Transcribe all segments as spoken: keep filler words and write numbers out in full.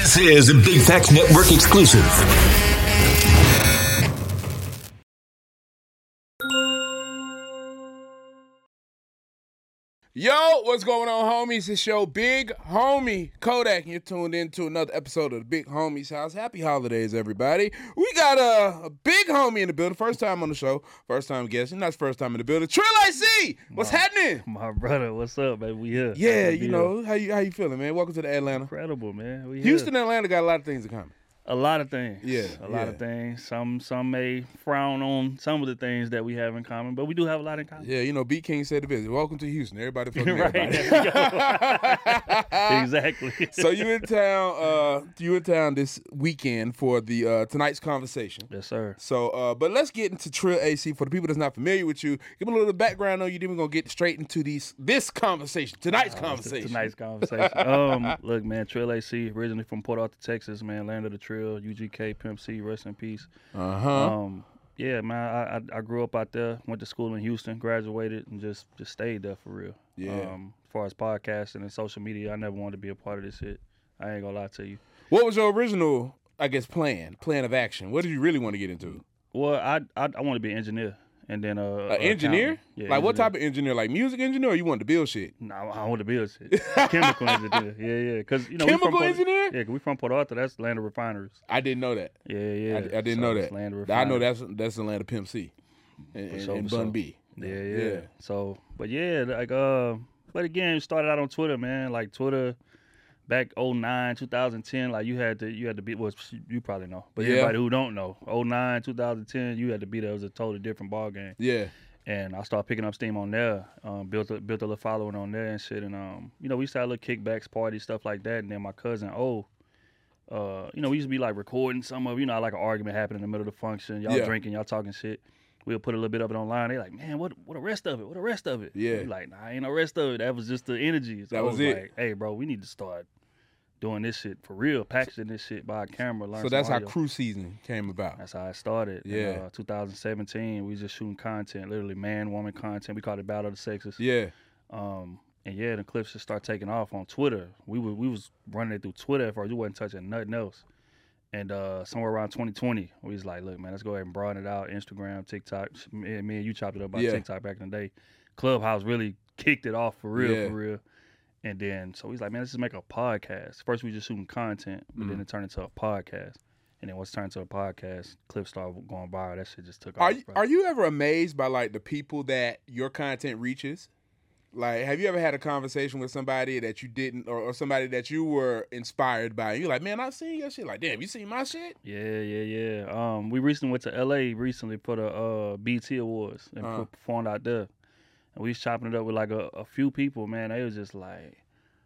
This is a Big Facts Network exclusive. Yo, what's going on, homies? It's your Big Homie Kodak, and you're tuned in to another episode of the Big Homie's House. Happy holidays, everybody. We got a, a big homie in the building. First time on the show. First time guest. Not first time in the building. Trill A C, what's my, happening? My brother, what's up, baby? We here. Yeah, you know, how you how you feeling, man? Welcome to the Atlanta. Incredible, man. We Houston here. and Atlanta got a lot of things in common. A lot of things. Yeah, a lot yeah. of things. Some some may frown on some of the things that we have in common, but we do have a lot in common. Yeah, you know, B King said the business. Welcome to Houston. Everybody fucking right. everybody. Exactly. So you in town? Uh, you in town this weekend for the uh, tonight's conversation? Yes, sir. So, uh, but let's get into Trill A C. For the people that's not familiar with you, give them a little background on you. Then we're gonna get straight into these this conversation, tonight's Uh, conversation. Tonight's conversation. um, look, man, Trill A C, originally from Port Arthur, Texas, man, land of the Trill, U G K, Pimp C, rest in peace. Uh huh. Um, yeah, man, I, I I grew up out there, went to school in Houston, graduated, and just just stayed there for real. Yeah. Um, as far as podcasting and social media, I never wanted to be a part of this shit. I ain't gonna lie to you. What was your original, I guess, plan, plan of action? What did you really want to get into? Well, I I, I want to be an engineer, and then uh, An engineer? Yeah, like what engineer. type of engineer? Like music engineer, or you wanted to build shit? No, I want to build shit. Chemical engineer. Yeah, yeah. Because you know, we Chemical from Port, engineer? Yeah, 'cause we from Port Arthur. That's land of refineries. I didn't know that. Yeah, yeah. I, I didn't So know it's that. Land of I know refineries. that's that's the land of Pimp C and, For and, sure, and for Bun sure. B. Yeah, yeah, Yeah. So, but yeah, like, uh, but again, it started out on Twitter, man. Like Twitter, back oh nine, two thousand ten. Like you had to, you had to be. Well, you probably know, but Yeah. everybody who don't know, oh nine, two thousand ten, you had to be there. It was a totally different ball game. Yeah. And I started picking up steam on there. Um, built a, built a little following on there and shit. And um, you know, we used to have little kickbacks, parties, stuff like that. And then my cousin, oh. Uh, you know, we used to be like recording some of, you know, like an argument happened in the middle of the function. Y'all Yeah. drinking, y'all talking shit. We'll put a little bit of it online. They like, man, what what the rest of it? What the rest of it? Yeah. We like, nah, ain't no rest of it. That was just the energy. So That I was was it. like, hey, bro, we need to start doing this shit for real, packaging this shit by a camera. Learn So some that's how audio. Crew Season came about. That's how it started. Yeah. In, uh, two thousand seventeen, we was just shooting content, literally man, woman content. We called it Battle of the Sexes. Yeah. Um, and yeah, the clips just start taking off on Twitter. We were we was running it through Twitter at first. We wasn't touching nothing else. And uh, somewhere around twenty twenty, we was like, look, man, let's go ahead and broaden it out. Instagram, TikTok. Me and, me and you chopped it up by Yeah. TikTok back in the day. Clubhouse really kicked it off for real, Yeah. for real. And then, so he's like, man, let's just make a podcast. First, we just shooting content, but Mm. then it turned into a podcast. And then once it turned into a podcast, clips started going viral. That shit just took Are off. you, bro. are you ever amazed by like the people that your content reaches? Like, have you ever had a conversation with somebody that you didn't, or, or somebody that you were inspired by? And you're like, man, I've seen your shit. Like, damn, you seen my shit? Yeah, yeah, yeah. Um, we recently went to L A recently for the uh, B E T Awards and Uh-huh. performed out there. And we was chopping it up with like a, a few people, man. They was just like,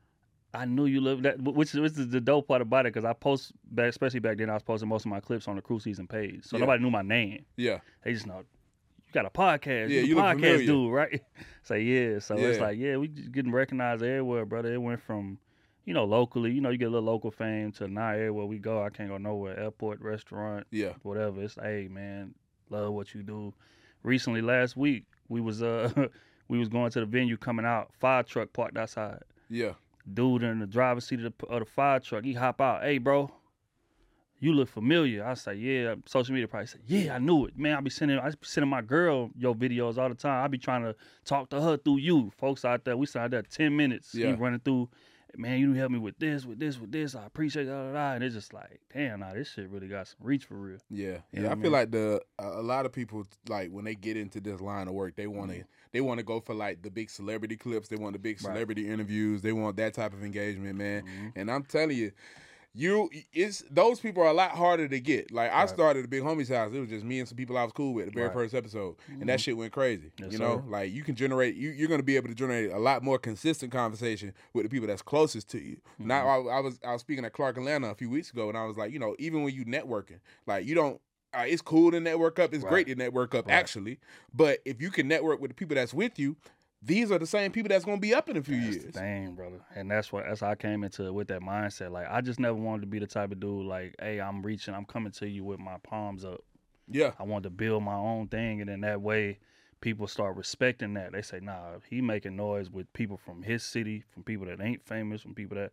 I knew you lived that, which, which is the dope part about it, because I post, back, especially back then, I was posting most of my clips on the Crew Season page. So Yeah. nobody knew my name. Yeah. They just know, you got a podcast. Yeah, you you a look podcast familiar. dude, right? Say, yeah. So it's Yeah. like, yeah, we just getting recognized everywhere, brother. It went from, you know, locally, you know, you get a little local fame to now everywhere we go. I can't go nowhere. Airport, restaurant, Yeah. whatever. It's, hey, man, love what you do. Recently, last week, we was uh we was going to the venue coming out, fire truck parked outside. Yeah. Dude in the driver's seat of the, of the fire truck, he hop out. Hey, bro, you look familiar. I say, yeah. Social media probably say, yeah, I knew it. Man, I be sending, I be sending my girl your videos all the time. I be trying to talk to her through you. Folks out there, we sat out there ten minutes. Yeah. He running through, man, you help me with this, with this, with this. I appreciate that. Da, da, da. And it's just like, damn, nah, this shit really got some reach for real. Yeah, You yeah. know I what I feel mean? like the a a lot of people like when they get into this line of work, they want to Mhm. they want to go for like the big celebrity clips. They want the big Right. celebrity interviews. They want that type of engagement, man. Mhm. And I'm telling you, you it's those people are a lot harder to get. Like I Right. started at Big Homie's house. It was just me and some people I was cool with the very Right. first episode, and Mhm. that shit went crazy. Yes, you know, sir. like you can generate. You, you're going to be able to generate a lot more consistent conversation with the people that's closest to you. Mhm. Now I, I was I was speaking at Clark Atlanta a few weeks ago, and I was like, you know, even when you networking, like you don't. Uh, it's cool to network up. It's Right. great to network up, Right. actually. But if you can network with the people that's with you, these are the same people that's gonna be up in a few That's years. the thing, brother. And that's what that's how I came into it with that mindset. Like I just never wanted to be the type of dude like, hey, I'm reaching, I'm coming to you with my palms up. Yeah, I wanted to build my own thing, and then that way people start respecting that. They say, nah, he making noise with people from his city, from people that ain't famous, from people that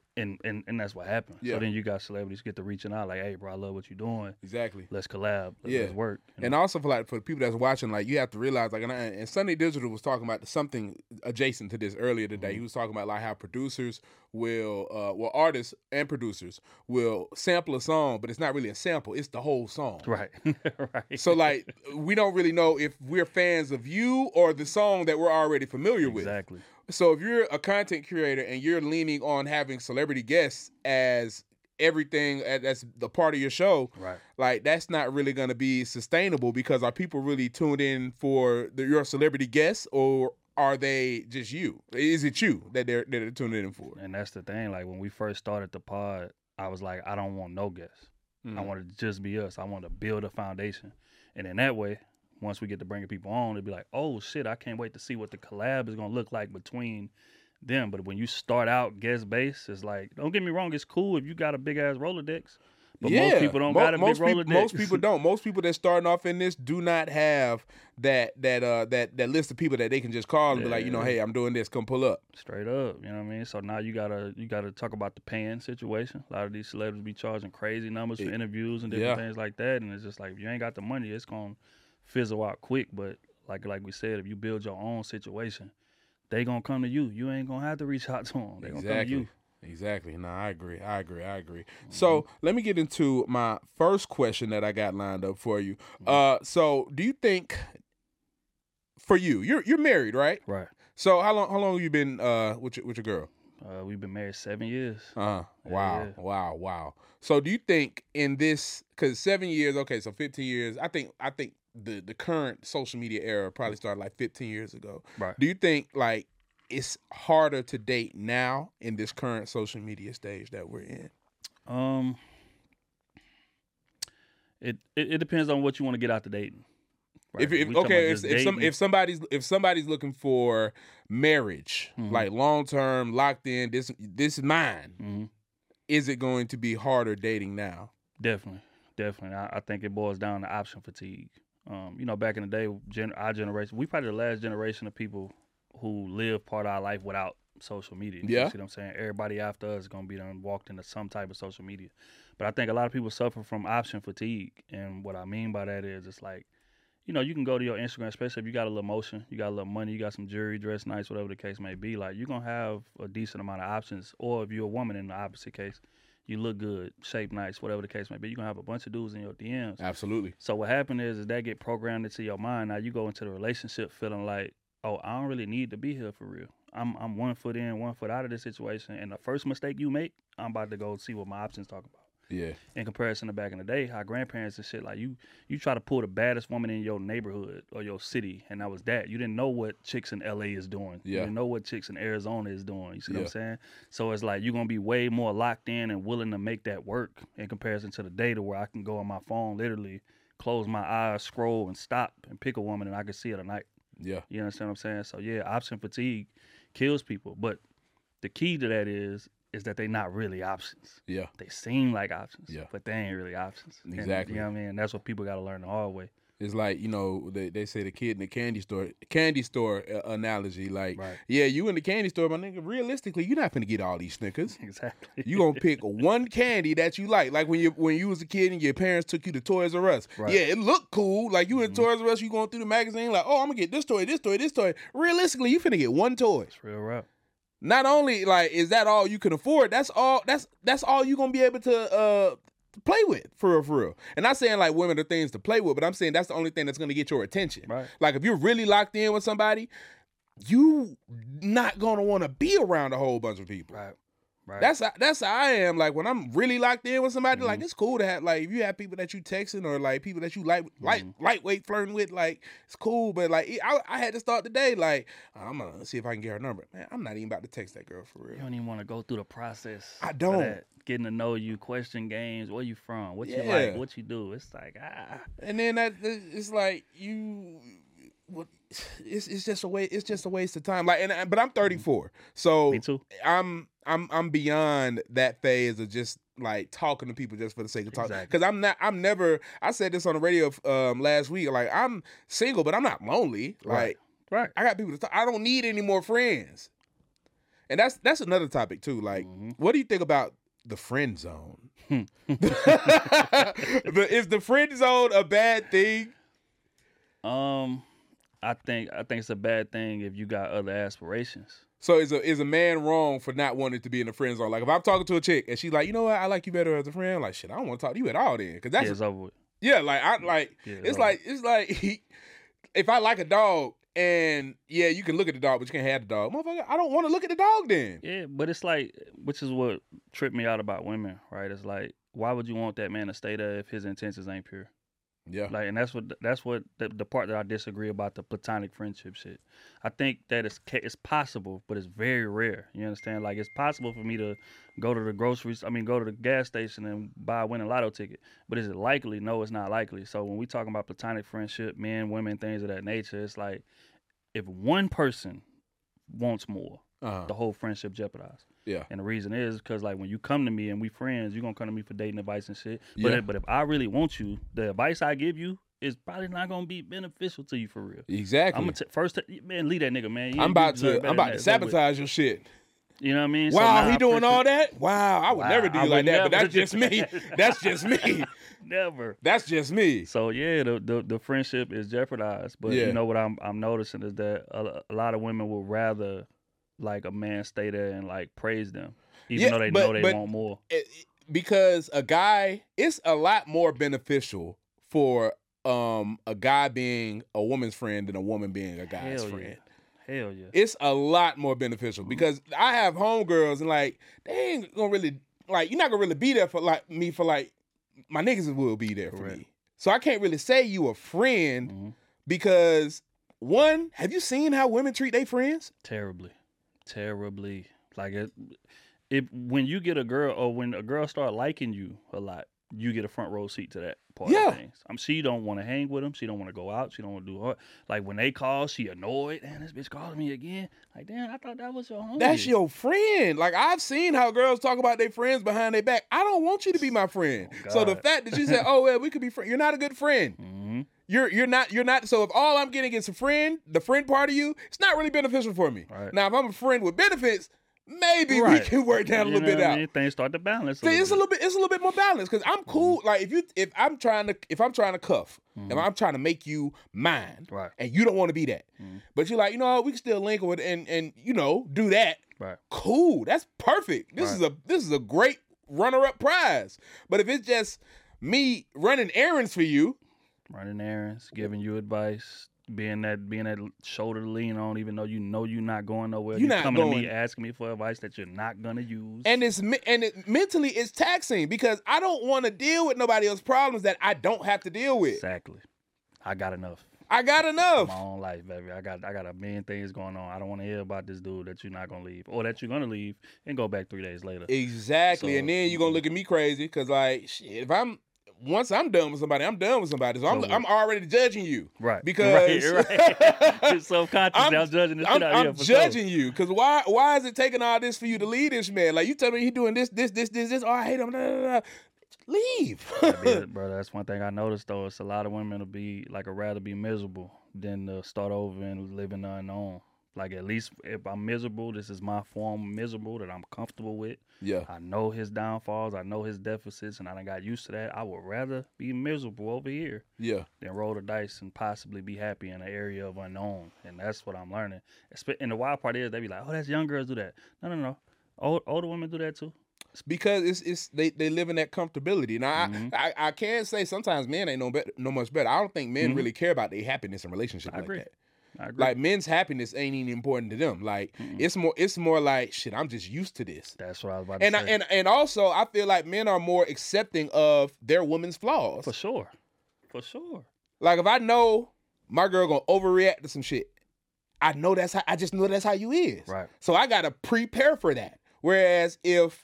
And, and and that's what happened. Yeah. So then you got celebrities get to reaching out like, hey, bro, I love what you're doing. Exactly. Let's collab. Let's, Yeah. let's work. You And know? also for like for the people that's watching, like you have to realize, like, and, I, and Sunday Digital was talking about something adjacent to this earlier today. Mm-hmm. He was talking about like how producers will, uh, well, artists and producers will sample a song, but it's not really a sample; it's the whole song. Right. right. So like we don't really know if we're fans of you or the song that we're already familiar with. Exactly. So if you're a content creator and you're leaning on having celebrity guests as everything that's the part of your show, Right. like that's not really going to be sustainable, because are people really tuned in for the, your celebrity guests, or are they just you? Is it you that they're that they're tuning in for? And that's the thing. Like when we first started the pod, I was like, I don't want no guests. Mm. I want it to just be us. I want to build a foundation. And in that way, once we get to bringing people on, it'd be like, oh shit, I can't wait to see what the collab is gonna look like between them. But when you start out guest base, it's like, don't get me wrong, it's cool if you got a big ass Rolodex. But yeah. most people don't Mo- got a most big people, Rolodex. Most people don't. Most people that starting off in this do not have that that uh that that list of people that they can just call and be like, you know, Yeah. hey, I'm doing this, come pull up. Straight up, you know what I mean? So now you gotta you gotta talk about the paying situation. A lot of these celebrities be charging crazy numbers for It- interviews and different yeah. things like that. And it's just like, if you ain't got the money, it's gonna fizzle out quick. But like like we said, if you build your own situation, they gonna come to you. You ain't gonna have to reach out to them. They gonna come to you. Exactly. No, I agree. I agree. I agree. Mm-hmm. So let me get into my first question that I got lined up for you. Mm-hmm. Uh, so do you think, for you, you're you're married, right? Right. So how long how long have you been uh with your, with your girl? Uh, we've been married seven years. Uh, wow, Yeah. wow, wow. So do you think in this, because seven years, okay, so fifteen years, I think I think the the current social media era probably started like fifteen years ago. Right. Do you think like it's harder to date now in this current social media stage that we're in? Um, it it, it depends on what you want to get out the dating. Right? If, if We talking okay, about if, just if some dating. if somebody's if somebody's looking for marriage, Mhm. like long term, locked in, this this is mine. Mhm. Is it going to be harder dating now? Definitely, definitely. I, I think it boils down to option fatigue. Um, you know, back in the day, gen- our generation, we probably the last generation of people who live part of our life without social media. Yeah. You see what I'm saying? Everybody after us is gonna be done walked into some type of social media. But I think a lot of people suffer from option fatigue, and what I mean by that is it's like, you know, you can go to your Instagram, especially if you got a little motion, you got a little money, you got some jewelry, dress nice, whatever the case may be. Like, you're going to have a decent amount of options. Or if you're a woman in the opposite case, you look good, shape nice, whatever the case may be. You're going to have a bunch of dudes in your D Ms. Absolutely. So what happened is, is that get programmed into your mind. Now you go into the relationship feeling like, oh, I don't really need to be here for real. I'm I'm one foot in, one foot out of this situation. And the first mistake you make, I'm about to go see what my options talk about. Yeah. In comparison to back in the day, our grandparents and shit, like you you try to pull the baddest woman in your neighborhood or your city, and that was that. You didn't know what chicks in L A is doing. Yeah. You didn't know what chicks in Arizona is doing. You see what Yeah. I'm saying? So it's like you're gonna be way more locked in and willing to make that work in comparison to the data where I can go on my phone, literally close my eyes, scroll, and stop and pick a woman and I can see her tonight. Yeah. You understand what I'm saying? So yeah, option fatigue kills people. But the key to that is is that they not really options. Yeah. They seem like options, Yeah. but they ain't really options. And, Exactly. you know what I mean? That's what people got to learn the hard way. It's like, you know, they, they say the kid in the candy store, candy store uh, analogy. Like, Right. yeah, you in the candy store, but nigga, realistically, you're not finna get all these Snickers. Exactly. You gonna pick one candy that you like. Like when you when you was a kid and your parents took you to Toys R Us. Right. Yeah, it looked cool. Like you in Mhm. Toys R Us, you going through the magazine, like, oh, I'm gonna get this toy, this toy, this toy. Realistically, you finna get one toy. It's real rap. Not only like is that all you can afford, that's all that's that's all you gonna be able to uh to play with, for real, for real. And not saying like women are things to play with, but I'm saying that's the only thing that's gonna get your attention. Right. Like if you're really locked in with somebody, you not gonna want to be around a whole bunch of people. Right. Right. That's that's how I am. Like when I'm really locked in with somebody, like Mhm. it's cool to have like if you have people that you texting or like people that you light light Mhm. lightweight flirting with, like it's cool. But like it- I, I had to start the day like I'm gonna see if I can get her number. Man, I'm not even about to text that girl for you real. don't even want to go through the process. I for don't. that. Getting to know you, question games, where you from, what you Yeah. like, what you do. It's like, ah. And then that it's like you, what? It's it's just a way. It's just a waste of time. Like, and I- but I'm thirty-four, so Me too. I'm I'm I'm beyond that phase of just like talking to people just for the sake of talking. Exactly. Because I'm not. I'm never. I said this on the radio um, last week. Like I'm single, but I'm not lonely. Like Right. Right. I got people to talk. I don't need any more friends. And that's that's another topic too. Like, Mhm. what do you think about the friend zone? The- Is the friend zone a bad thing? Um, I think I think it's a bad thing if you got other aspirations. So is a is a man wrong for not wanting to be in the friend zone? Like, if I'm talking to a chick and she's like, you know what, I like you better as a friend. I'm like, shit, I don't want to talk to you at all then, because that's Yeah, it's over with. yeah, like I like Yeah, it's over. like it's like if I like a dog and yeah, you can look at the dog, but you can't have the dog, motherfucker. I don't want to look at the dog then. Yeah, but it's like, which is what tripped me out about women, right? It's like, why would you want that man to stay there if his intentions ain't pure? Yeah, Like, and that's what that's what the, the part that I disagree about the platonic friendship shit. I think that it's ca- it's possible, but it's very rare. You understand? Like, it's possible for me to go to the groceries. I mean, go to the gas station and buy a winning lotto ticket. But is it likely? No, it's not likely. So when we talking about platonic friendship, men, women, things of that nature, it's like if one person wants more, uh-huh. the whole friendship jeopardized. Yeah, And the reason is because, like, when you come to me and we friends, you're going to come to me for dating advice and shit. But, Yeah. if, but if I really want you, the advice I give you is probably not going to be beneficial to you for real. exactly. I'm going to first, t- man, leave that nigga, man. You- I'm you about deserve to better I'm about than to that. It's over with. sabotage your shit. You know what I mean? So Wow, now he I doing all appreciate- that? Wow, I would Wow, never do I you like would that, but never that's do just me. That's just me. Never. That's just me. So yeah, the, the the friendship is jeopardized. But Yeah. you know what I'm I'm noticing is that a, a lot of women will rather like a man stay there and like praise them, even Yeah, though they but- know they but- want more. It- because a guy, it's a lot more beneficial for um a guy being a woman's friend than a woman being a guy's Hell friend. yeah. Hell yeah. It's a lot more beneficial because I have homegirls and like they ain't gonna really like you're not gonna really be there for like me for like my niggas will be there for Correct. me. So I can't really say you a friend Mhm. because one, have you seen how women treat their friends? Terribly, terribly. Like it, if when you get a girl or when a girl start liking you a lot, you get a front row seat to that part Yeah. of things. Um, she don't want to hang with them. She don't want to go out. She don't want to do her. Like when they call, she annoyed. Damn, this bitch calling me again. Like damn, I thought that was your homie. That's your friend. Like I've seen how girls talk about their friends behind their back. I don't want you to be my friend. Oh, so the God. fact that you said, "Oh well, we could be friends," you're not a good friend. hmm You're you're not you're not. So if all I'm getting is a friend, the friend part of you, it's not really beneficial for me. Right. Now if I'm a friend with benefits, maybe Right. we can work that a You little know bit what I out. mean? Things start to balance. A See, little it's a bit. little bit it's a little bit more balanced because I'm cool. Like if you if I'm trying to if I'm trying to cuff, if I'm trying to make you mine, Right. and you don't want to be that, Mhm. but you're like, you know what, we can still link with and and you know do that. Right. Cool, that's perfect. This is a this is a great runner up prize. But if it's just me running errands for you, Running errands, giving you advice, being that being that shoulder to lean on, even though you know you're not going nowhere. You're You not coming to going- me asking me for advice that you're not gonna use. and it's me- and it mentally it's taxing because I don't want to deal with nobody else's problems that I don't have to deal with. Exactly. I got enough. I got enough. My own life, baby. I got I got a million things going on. I don't want to hear about this dude that you're not gonna leave, or that you're gonna leave and go back three days later. Exactly. So, and then you're gonna mhm. look at me crazy because like shit, if I'm once I'm done with somebody, I'm done with somebody. So I'm So I'm already judging you. Right. Because right, right. Subconsciously, I'm, I'm- judging the shit I'm, out I'm here. For sure. judging you because why why is it taking all this for you to leave this man? Like you tell me he doing this, this, this, this, this. Oh, I hate him. Nah, nah, nah. Leave. Yeah, bro, that's one thing I noticed though. It's a lot of women to be like, I'd rather be miserable than to start over and live in the unknown. Like at least if I'm miserable, this is my form of miserable that I'm comfortable with. Yeah. I know his downfalls, I know his deficits, and I done got used to that. I would rather be miserable over here Yeah. than roll the dice and possibly be happy in an area of unknown. And that's what I'm learning. Espe- And the wild part is they be like, oh, that's young girls do that. No, no, no. Old, older women do that too. Because it's it's they, they live in that comfortability. Now Mhm. I, I I can say sometimes men ain't no better, no much better. I don't think men Mhm. really care about their happiness in relationships I like agree. that. I agree. Like men's happiness ain't even important to them. Like Mm-mm. it's more it's more like shit. I'm just used to this. that's what I was about to And I, say. and and also I feel like men are more accepting of their woman's flaws. For sure. For sure. Like if I know my girl gonna overreact to some shit, I know that's how I just know that's how you is. Right. So I gotta prepare for that. Whereas if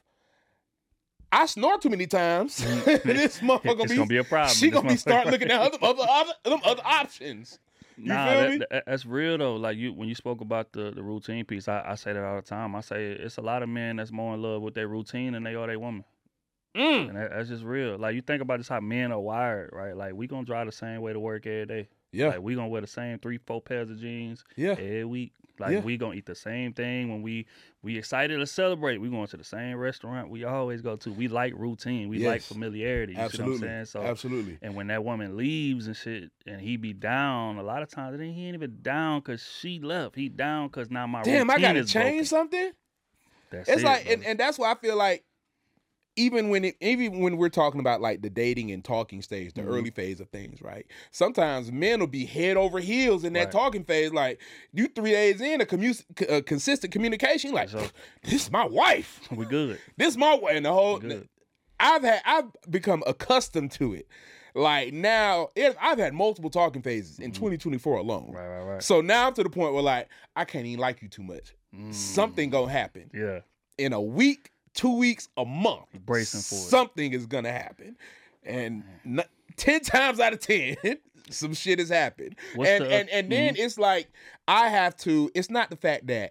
I snore too many times, this motherfucker It's be, gonna be a problem. She This gonna be motherfucker- start looking at other other other, them other options. You nah, feel that, me? that- that's real though. Like you, when you spoke about the, the routine piece, I, I say that all the time. I say it's a lot of men that's more in love with their routine than they are their woman, Mm. and that, that's just real. Like you think about this, how men are wired, right? Like we gonna drive the same way to work every day. Yeah, Like we gonna wear the same three, four pairs of jeans yeah. every week. Like Yeah. we gonna eat the same thing when we we excited to celebrate. We going to the same restaurant we always go to. We like routine. We like Yes. familiarity. You Absolutely. see what I'm saying? So Absolutely. and when that woman leaves and shit, and he be down, a lot of times he ain't even down because she left. He down because now my Damn, I routine gotta is change broken. something. That's It's it, like, bro. and, and that's why I feel like, even when it, even when we're talking about like the dating and talking stage, the Mhm. early phase of things, right? Sometimes men will be head over heels in that Right. talking phase. Like you three days in a, commu- a consistent communication, like So- this is my wife, we good. this is my wife, and the whole. We good. I've had I've become accustomed to it. Like now, it, I've had multiple talking phases in twenty twenty-four alone. Right, right, right. So now I'm to the point where like I can't even like you too much. Mm. Something gonna happen Yeah. in a week, two weeks, a month. Bracing for it. Something is gonna happen, and n- ten times out of ten, some shit has happened. What's and, the- and and then it's like I have to. It's not the fact that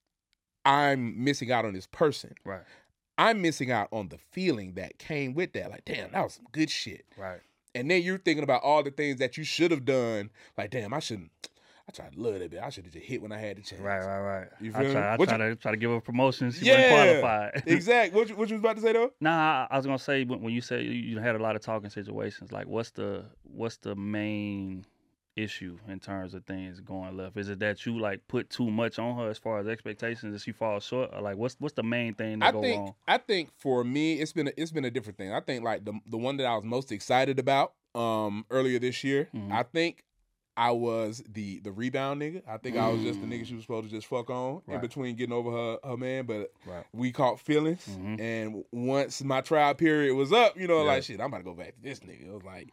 I'm missing out on this person. Right. I'm missing out on the feeling that came with that. Like, damn, that was some good shit. Right. And then you're thinking about all the things that you should have done. Like, damn, I shouldn't. I tried to love that bit. I should have just hit when I had the chance. Right, right, right. You I feel try, me? I What try you- to try to give her promotion. She Yeah, wasn't qualified. Exactly. What you, what you was about to say though? Nah, I was gonna say when, when you say you, you had a lot of talking situations, like what's the what's the main issue in terms of things going left? Is it that you like put too much on her as far as expectations that she falls short, or like what's what's the main thing that I go think wrong? I think for me it's been a, it's been a different thing. I think like the the one that I was most excited about um earlier this year. Mhm. I think I was the the rebound nigga. I think I was just the nigga she was supposed to just fuck on in Right. between getting over her her man, but Right. we caught feelings. Mhm. And once my trial period was up, you know, Yeah. like shit, I'm about to go back to this nigga. It was like,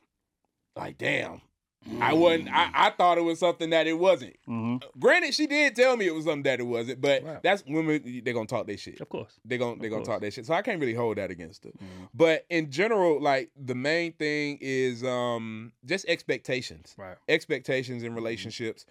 like damn. I wasn't. I, I thought it was something that it wasn't. Mm-hmm. Granted, she did tell me it was something that it wasn't, but Right. that's women. They gonna talk their shit. Of course. They gonna they Of gonna course. talk that shit. So I can't really hold that against her. Mhm. But in general, like the main thing is um just expectations. Right. Expectations in relationships.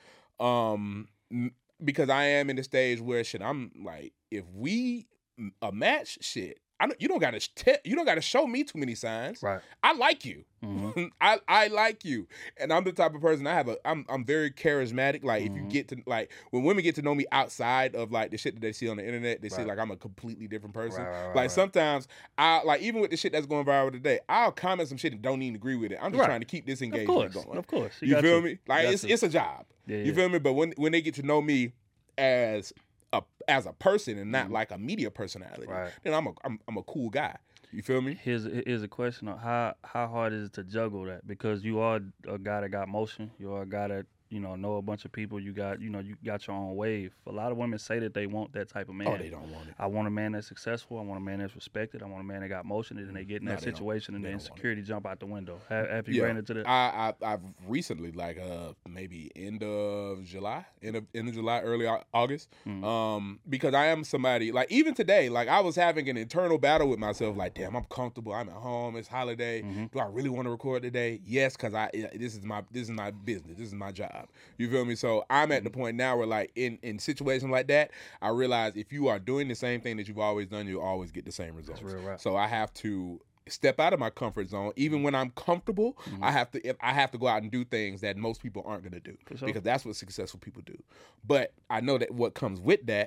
Um m- because I am in the stage where shit, I'm like, if we m- a match, shit, I don't, you don't gotta te- you don't gotta show me too many signs. Right. I like you. Mhm. I, I like you, and I'm the type of person. I have a. I'm I'm very charismatic. Like if you Mhm. get to like when women get to know me outside of like the shit that they see on the internet, they see Right. like I'm a completely different person. Right, right, right, like right. sometimes I like even with the shit that's going viral today, I'll comment some shit and don't even agree with it. I'm just Right. trying to keep this Of engagement course. going. Of course. You, got feel to. me? Like got it's to. it's a job. Yeah, You yeah. feel me? But when when they get to know me as a as a person and not Mhm. like a media personality, Right. then I'm a I'm, I'm a cool guy. You feel me? Here's here's a question on how how hard is it to juggle that, because you are a guy that got motion, you are a guy that you know know a bunch of people, you got you know you got your own wave. A lot of women say that they want that type of man. Oh, they don't want it. I want a man that's successful. I want a man that's respected. I want a man that got motion, and then they get in No, that they don't. situation and They the don't want it. insecurity jump out the window. Have, have you ran into that? I, I I've recently, like uh maybe end of July, end of end of July, early Au- August. Mhm. Um, because I am somebody like even today, like I was having an internal battle with myself. Like, damn, I'm comfortable. I'm at home. It's holiday. Mhm. Do I really want to record today? Yes, because I this is my this is my business. This is my job. You feel me? So I'm at the point now where like in in situations like that, I realize if you are doing the same thing that you've always done, you'll always get the same results. real rap. So I have to step out of my comfort zone, even when I'm comfortable. I have to. If I have to go out and do things that most people aren't going to do, For sure. because that's what successful people do. But I know that what comes with that,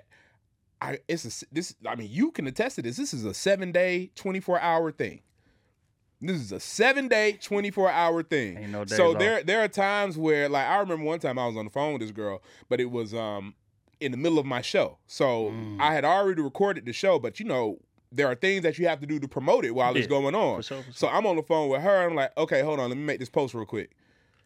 I it's a this. I mean, you can attest to this. This is a seven day, twenty-four hour thing. This is a seven day, twenty-four hour thing. Ain't no days so off. there, there are times where, like, I remember one time I was on the phone with this girl, but it was um in the middle of my show. So Mm. I had already recorded the show, but you know, there are things that you have to do to promote it while it's Yeah, going on. for sure, for So I'm on the phone with her. And I'm like, okay, hold on, let me make this post real quick.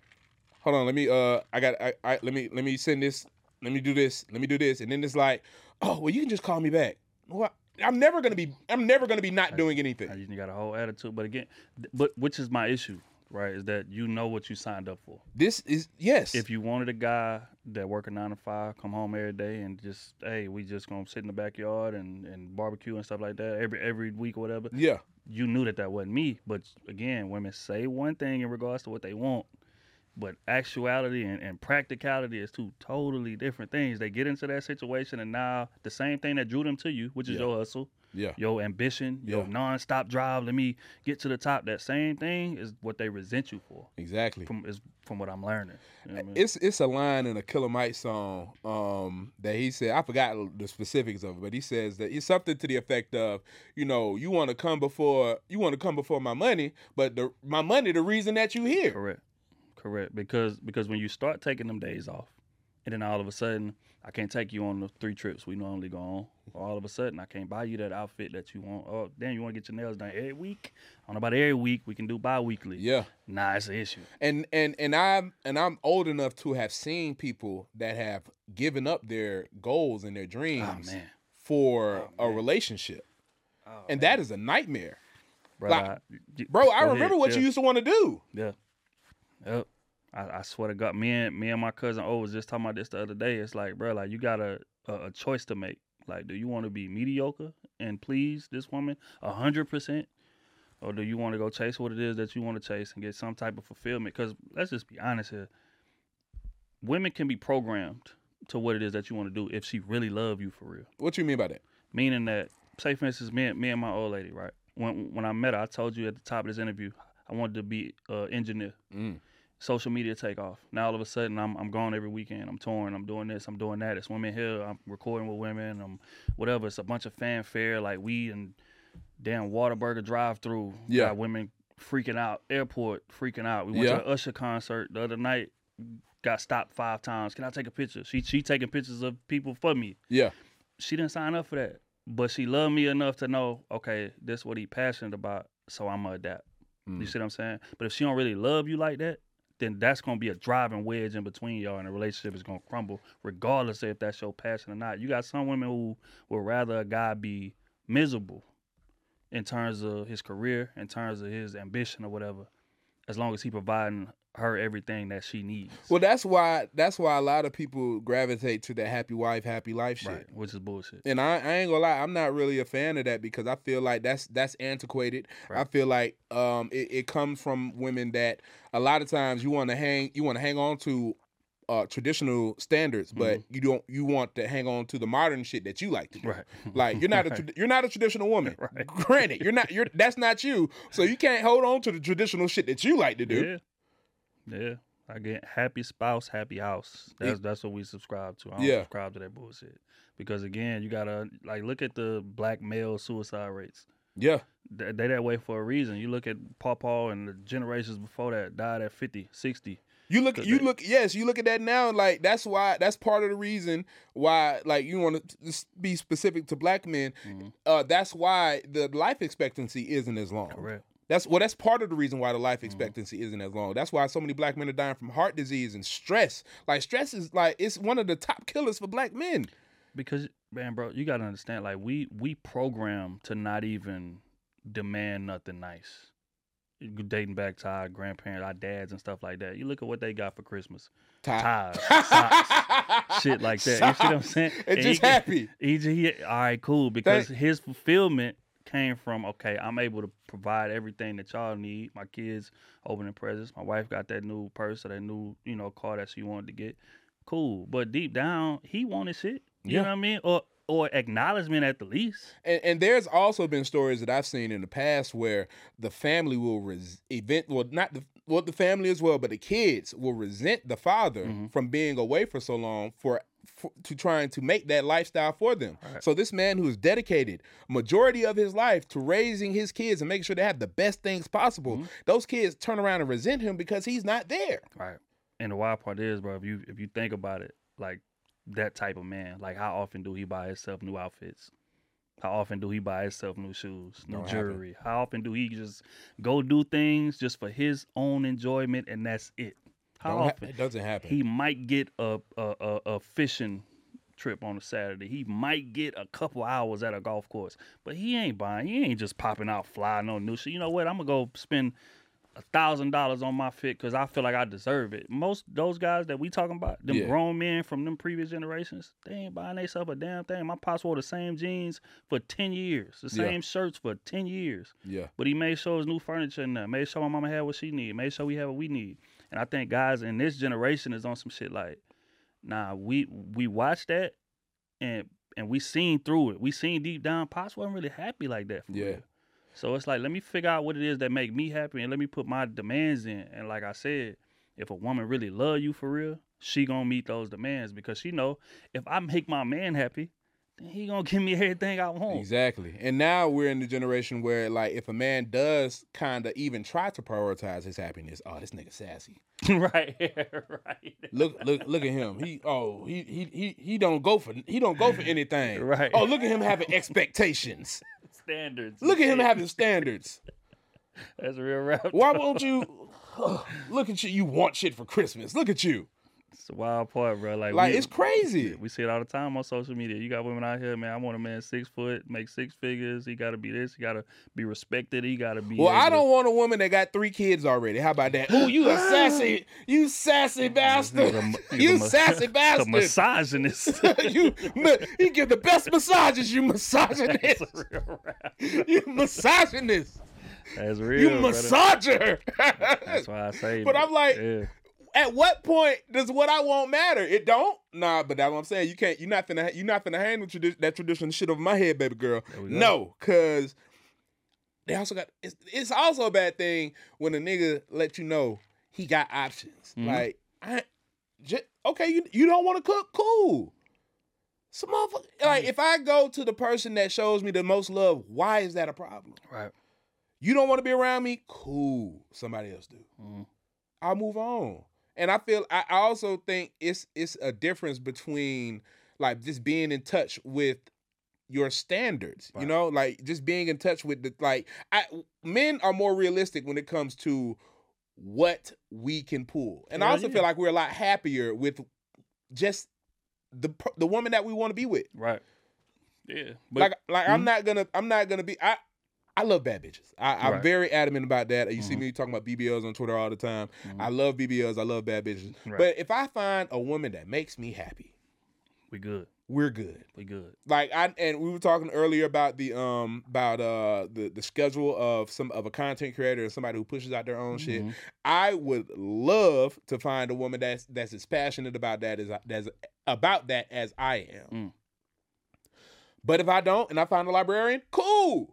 Hold on, let me uh, I got, I, I let me let me send this. Let me do this. Let me do this. And then it's like, oh, well, you can just call me back. Well, I'm never gonna be. I'm never gonna be not doing I anything. usually got a whole attitude, but again, th- but which is my issue, right? Is that you know what you signed up for. This is yes. If you wanted a guy that work a nine to five, come home every day, and just hey, we just gonna sit in the backyard and, and barbecue and stuff like that every every week or whatever, yeah. you knew that that wasn't me. But again, women say one thing in regards to what they want, but actuality and, and practicality is two totally different things. They get into that situation, and now the same thing that drew them to you, which is Yeah. your hustle, Yeah. your ambition, your Yeah. nonstop drive. Let me get to the top. That same thing is what they resent you for. Exactly. From is from what I'm learning. You know what I mean? It's it's a line in a Killer Mike song um, that he said. I forgot the specifics of it, but he says that it's something to the effect of, you know, you want to come before you want to come before my money, but the my money the reason that you here. Correct. Correct. Because because when you start taking them days off, and then all of a sudden I can't take you on the three trips we normally go on. Or all of a sudden I can't buy you that outfit that you want. Oh, damn, you want to get your nails done every week? I don't know about every week. We can do bi-weekly. Yeah. Nah, it's an issue. And and and I'm and I'm old enough to have seen people that have given up their goals and their dreams Oh, man. for Oh, a man. relationship. Oh, And man. that is a nightmare. Bro, like- I, y- Bro, I go remember ahead. what yeah. you used to want to do. Yeah. Yep. I, I swear to God, me and me and my cousin O was just talking about this the other day. It's like, bro, like you got a, a, a choice to make. Like, do you want to be mediocre and please this woman a hundred percent, or do you want to go chase what it is that you want to chase and get some type of fulfillment? Because let's just be honest here, women can be programmed to what it is that you want to do if she really love you for real. What you mean by that? Meaning that, say for instance, me, and- me and my old lady, right? When when I met her, I told you at the top of this interview, I wanted to be an engineer. Mm. Social media take off. Now all of a sudden I'm I'm gone every weekend. I'm touring. I'm doing this. I'm doing that. It's women here. I'm recording with women. I'm whatever. It's a bunch of fanfare like we and damn Whataburger drive through. Yeah. Got women freaking out. Airport freaking out. We went Yeah. to an Usher concert the other night. Got stopped five times. Can I take a picture? She she taking pictures of people for me. Yeah. She didn't sign up for that, but she loved me enough to know, okay, this is what he passionate about, so I'm gonna adapt. Mm. You see what I'm saying? But if she don't really love you like that, then that's gonna be a driving wedge in between y'all, and the relationship is gonna crumble, regardless of if that's your passion or not. You got some women who would rather a guy be miserable in terms of his career, in terms of his ambition or whatever, as long as he providing her everything that she needs. Well, that's why that's why a lot of people gravitate to that happy wife, happy life shit. Right, which is bullshit. And I, I ain't gonna lie, I'm not really a fan of that because I feel like that's that's antiquated. Right. I feel like um, it, it comes from women that a lot of times you want to hang you want to hang on to uh, traditional standards, but Mm-hmm. you don't you want to hang on to the modern shit that you like to do. Right. Like you're not a Right. tra- you're not a traditional woman. Right. Granted, you're not you're that's not you. So you can't hold on to the traditional shit that you like to do. Yeah. Yeah. I get happy spouse, happy house. That's that's what we subscribe to. I don't Yeah. subscribe to that bullshit. Because again, you gotta like look at the black male suicide rates. Yeah. They, they that way for a reason. You look at Pawpaw and the generations before that died at fifty, sixty. You look, Cause you they- look, yes, you look at that now. Like that's why, that's part of the reason why, like you want to be specific to black men. Mm-hmm. Uh, that's why the life expectancy isn't as long. Correct. That's well, that's part of the reason why the life expectancy isn't as long. That's why so many black men are dying from heart disease and stress. Like stress is like it's one of the top killers for black men. Because man, bro, you gotta understand, like we we program to not even demand nothing nice. Dating back to our grandparents, our dads and stuff like that. You look at what they got for Christmas. Ties, socks, shit like that. You see what I'm saying? And And just he- happy. He, he, all right, cool. Because Thank- his fulfillment came from, okay, I'm able to provide everything that y'all need. My kids opening presents. My wife got that new purse or that new, you know, car that she wanted to get. Cool. But deep down, he wanted shit. You Yeah. know what I mean? Or or acknowledgement at the least. And, and there's also been stories that I've seen in the past where the family will res- event well not the well the family as well, but the kids will resent the father Mm-hmm. from being away for so long for, for to trying to make that lifestyle for them. Right. So this man who's dedicated majority of his life to raising his kids and making sure they have the best things possible, Mm-hmm. those kids turn around and resent him because he's not there. Right. And the wild part is, bro, if you if you think about it, like that type of man, like how often do he buy himself new outfits? How often do he buy himself new shoes, new Don't happen. jewelry? How often do he just go do things just for his own enjoyment and that's it? How Don't ha- often? it doesn't happen. He might get a, a a a fishing trip on a Saturday. He might get a couple hours at a golf course, but he ain't buying. He ain't just popping out flying no new shit. You know what? I'm gonna go spend a thousand dollars on my fit because I feel like I deserve it. Most those guys that we talking about, them Yeah. grown men from them previous generations, they ain't buying themselves a damn thing. My pops wore the same jeans for ten years, the Yeah. same shirts for ten years. yeah. But he made sure his new furniture in there, made sure my mama had what she need, made sure we had what we need. And I think guys in this generation is on some shit like, nah, we we watch that and and we seen through it. We seen deep down, Pops wasn't really happy like that. For Yeah. real. So it's like, let me figure out what it is that make me happy, and let me put my demands in. And like I said, if a woman really love you for real, she gonna meet those demands because she know if I make my man happy, then he gonna give me everything I want. Exactly. And now we're in the generation where, like, if a man does kind of even try to prioritize his happiness, oh, this nigga sassy. right, right. Look, look, look at him. He, oh, he, he, he, he don't go for, he don't go for anything. Right. Oh, look at him having expectations. Standards. Look at him having standards. That's a real rap. Why won't you? Oh, look at you. You want shit for Christmas. Look at you. It's the wild part, bro. Like, Like we, it's crazy. We see it all the time on social media. You got women out here, man. I want a man six foot, make six figures. He got to be this. He got to be respected. He got to be. Well, I able don't want a woman that got three kids already. How about that? Oh, you a sassy, you sassy bastard. You sassy A bastard. misogynist. you, he give the best massages. You misogynist. That's a real rap. You misogynist. That's real. You brother. massager. That's why I say. But I'm like, yeah. at what point does what I want matter? It don't. Nah, but that's what I'm saying. You can't. You're not finna. You're not finna handle tradi- that traditional shit over my head, baby girl. There we go. No, cause they also got. It's, it's also a bad thing when a nigga let you know he got options. Mhm. Like, I just, okay, you you don't want to cook, cool. Some motherfucker. Like, if I go to the person that shows me the most love, why is that a problem? Right. You don't want to be around me, cool. Somebody else do. Mhm. I'll move on. And I feel I I also think it's it's a difference between like just being in touch with your standards, you Right. know, like just being in touch with the like I men are more realistic when it comes to what we can pull. And I Hell also yeah. feel like we're a lot happier with just the per- the woman that we want to be with. Right. Yeah. But like like I'm Mhm. not gonna I'm not gonna be I I love bad bitches. I, I'm Right. very adamant about that. You see Mhm. me talking about B B Ls on Twitter all the time. Mhm. I love B B Ls. I love bad bitches. Right. But if I find a woman that makes me happy, we good. we're good. We good. Like I and we were talking earlier about the um about uh the the schedule of some of a content creator and somebody who pushes out their own shit. Mhm. I would love to find a woman that's that's as passionate about that as that's about that as I am. Mm. But if I don't and I find a librarian, cool.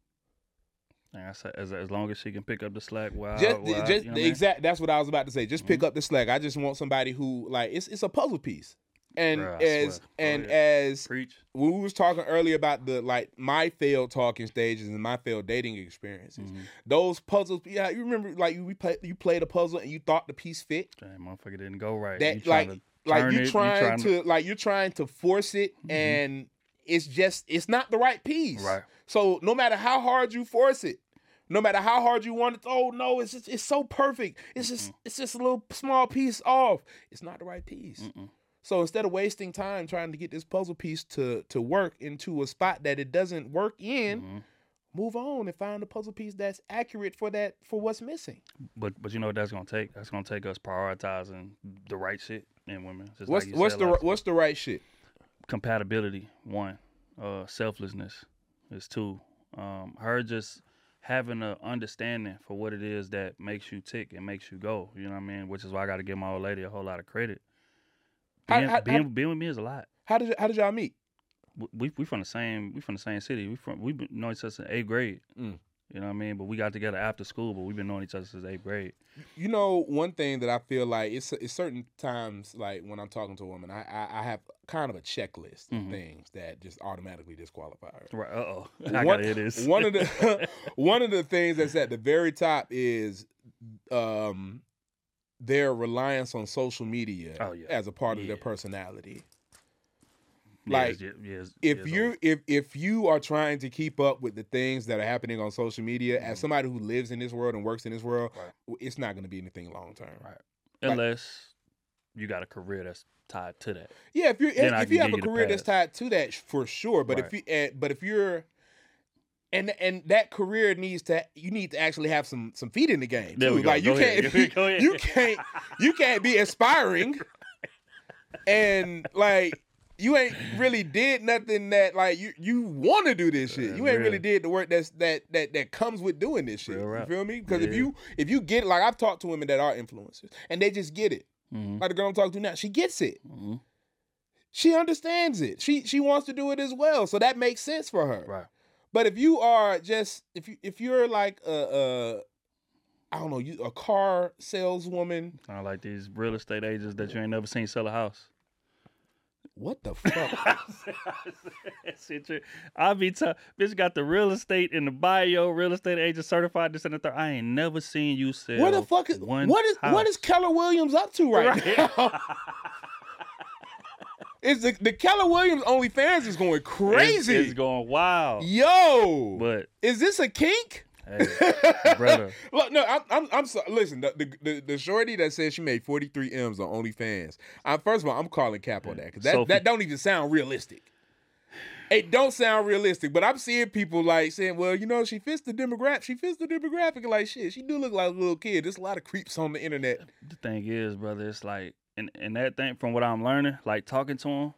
Like I said, as as long as she can pick up the slack while, Just, while just you know what I mean? exact. That's what I was about to say. Just pick Mhm. up the slack. I just want somebody who like it's it's a puzzle piece. And Bruh, I as swear. Oh, and yeah. as Preach. when we was talking earlier about the like my failed talking stages and my failed dating experiences, Mhm. those puzzles. Yeah, you remember like you play, you played a puzzle and you thought the piece fit. That motherfucker didn't go right. That You like tryna like turn you it, trying, tryna- to like you're trying to force it Mhm. and it's just it's not the right piece. Right. So no matter how hard you force it, no matter how hard you want it, oh no, it's just, it's so perfect. It's just Mm-mm. it's just a little small piece off. It's not the right piece. Mm-mm. So instead of wasting time trying to get this puzzle piece to to work into a spot that it doesn't work in, Mhm. move on and find a puzzle piece that's accurate for that for what's missing. But but you know what that's gonna take? That's gonna take us prioritizing the right shit in women. Just What's like you what's said the last what's the right shit? compatibility, one. Uh, selflessness is two. Um, her just having an understanding for what it is that makes you tick and makes you go. You know what I mean? Which is why I got to give my old lady a whole lot of credit. How- Being, how- being, how- being with me is a lot. How did y- how did y'all meet? We we, we from the same we from the same city. We from we been knowing each other since eighth grade. Mm. You know what I mean? But we got together after school. But we've been knowing each other since eighth grade. You know, one thing that I feel like it's, it's certain times, like when I'm talking to a woman, I I, I have kind of a checklist of Mhm. things that just automatically disqualify her. Right? Uh oh. I One- gotta hear this. One of the one of the things that's at the very top is um their reliance on social media Oh, yeah. as a part of their Yeah. personality. Yes, like, yes, yes, If yes, you if if you are trying to keep up with the things that are happening on social media, as Mhm. somebody who lives in this world and works in this world, Right. w- it's not going to be anything long term. Right. Unless you got a career that's tied to that. Yeah, if you're Then I if can you have give a you the career that's pass. tied to that, for sure. But if Right. you uh, but if you're and and that career needs to you need to actually have some some feet in the game There too. we go. Like you Go can't ahead. Go ahead. you can't you can't be aspiring and like you ain't really did nothing that like you you want to do this shit. Uh, You ain't real. really did the work that's that that that comes with doing this shit. Real You rap. feel me? Because if Yeah. you if you get like I've talked to women that are influencers and they just get it. Mm-hmm. Like the girl I'm talking to now, she gets it. Mm-hmm. she understands it. She she wants to do it as well, so that makes sense for her. Right. But if you are just if you if you're like a, a I don't know, you a car saleswoman, Kind of like these real estate agents that you ain't never seen sell a house. what the fuck? Shit, you- I be t- bitch got the real estate in the bio, real estate agent certified this and the third. I ain't never seen you sell. Where the fuck is one what is house. what is Keller Williams up to right, now? Is the the Keller Williams OnlyFans is going crazy? It's, it's going wild. Yo, But is this a kink? hey, brother, Look, no, I'm, I'm, I'm sorry. Listen, the, the, the, the shorty that said she made forty-three M's on OnlyFans. I, first of all, I'm calling cap on that because that, Sophie. that don't even sound realistic. It don't sound realistic, but I'm seeing people like saying, "Well, you know, she fits the demographic. She fits the demographic." Like shit, she do look like a little kid. There's a lot of creeps on the internet. the thing is, brother, it's like, and, and that thing from what I'm learning, like talking to him,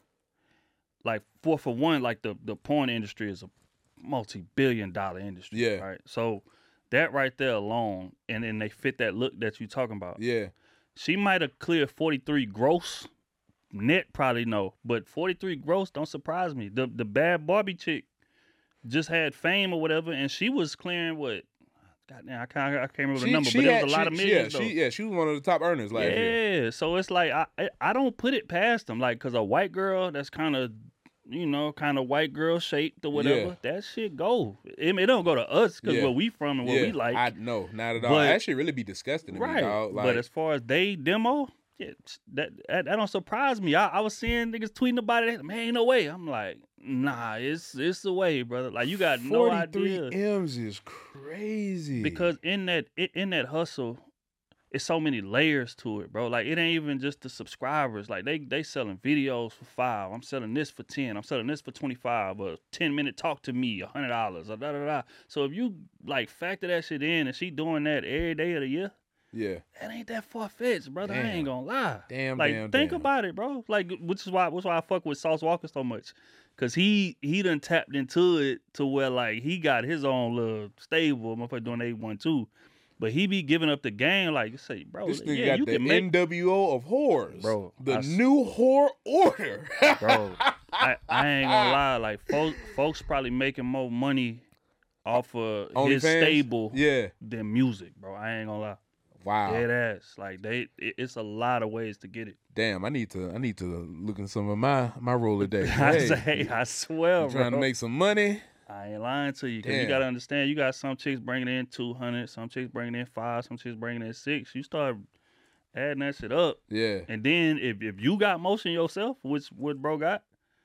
like for for one, like the the porn industry is a multi-billion dollar industry. Yeah. Right. So that right there alone, and then they fit that look that you talking about. Yeah, She might have cleared forty-three gross. Net probably no, but forty-three gross don't surprise me. The the bad Barbie chick just had fame or whatever, and she was clearing what? Goddamn, I can't I can't remember the number, but it was a lot she, of millions Yeah, though. she, yeah, she was one of the top earners last year. Yeah, so it's like I I- I don't put it past them, like, cause a white girl that's kind of, you know, kind of white girl shaped or whatever, that shit go. It, it don't go to us cause Yeah. where we from and what yeah, we like, I no, not at all. But- that should really be disgusting to me, right? dog. Like, but as far as they demo, yeah, that, that that don't surprise me. I, I was seeing niggas tweeting about it. Man, ain't no way. I'm like, nah, it's it's the way, brother. Like you got no forty-three idea. M's is crazy. Because in that in that hustle, it's so many layers to it, bro. Like it ain't even just the subscribers. Like they they selling videos for five. I'm selling this for ten. I'm selling this for twenty five. A ten minute talk to me, a hundred dollars. Da da da. So if you like factor that shit in, and she doing that every day of the year, yeah, that ain't that far fetched, brother. I Damn. ain't gonna lie. Damn, like damn, think damn. about it, bro. Like which is why which is why I fuck with Sauce Walker so much. Cause he he done tapped into it to where like he got his own little stable, motherfucker doing A one too. But he be giving up the game, like say, bro, this nigga yeah, you got the can make N W O of whores, Bro, The I s- new whore order, bro. I, I ain't gonna lie, like folks folks probably making more money off of his OnlyFans? stable Yeah, than music, bro. I ain't gonna lie. wow. Dead ass. Like they it, it's a lot of ways to get it. Damn, I need to I need to look in some of my my Rolodex. I Hey, say, I swear, I'm trying bro. to make some money. I ain't lying to you, cause you Damn. gotta understand. You got some chicks bringing in two hundred, some chicks bringing in five, some chicks bringing in six. You start adding that shit up, Yeah, and then if if you got motion yourself, which what bro got,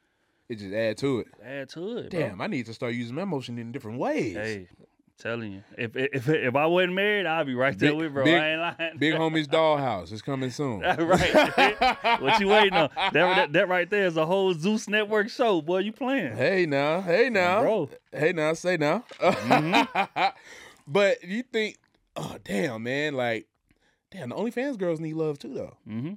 it just add to it. add to it. Bro. Damn, I need to start using my motion in different ways. Hey, I'm telling you, if if if I wasn't married, I'd be right there Big- with bro. big- I ain't lying. Big homie's dollhouse is coming soon. right. What you waiting on? That, that that right there is a whole Zeus Network show, boy. You playing? Hey now, hey now, Bro. hey now, say now. Mm-hmm. But you think, oh damn, man, like, damn, the OnlyFans girls need love too, though. Mm-hmm.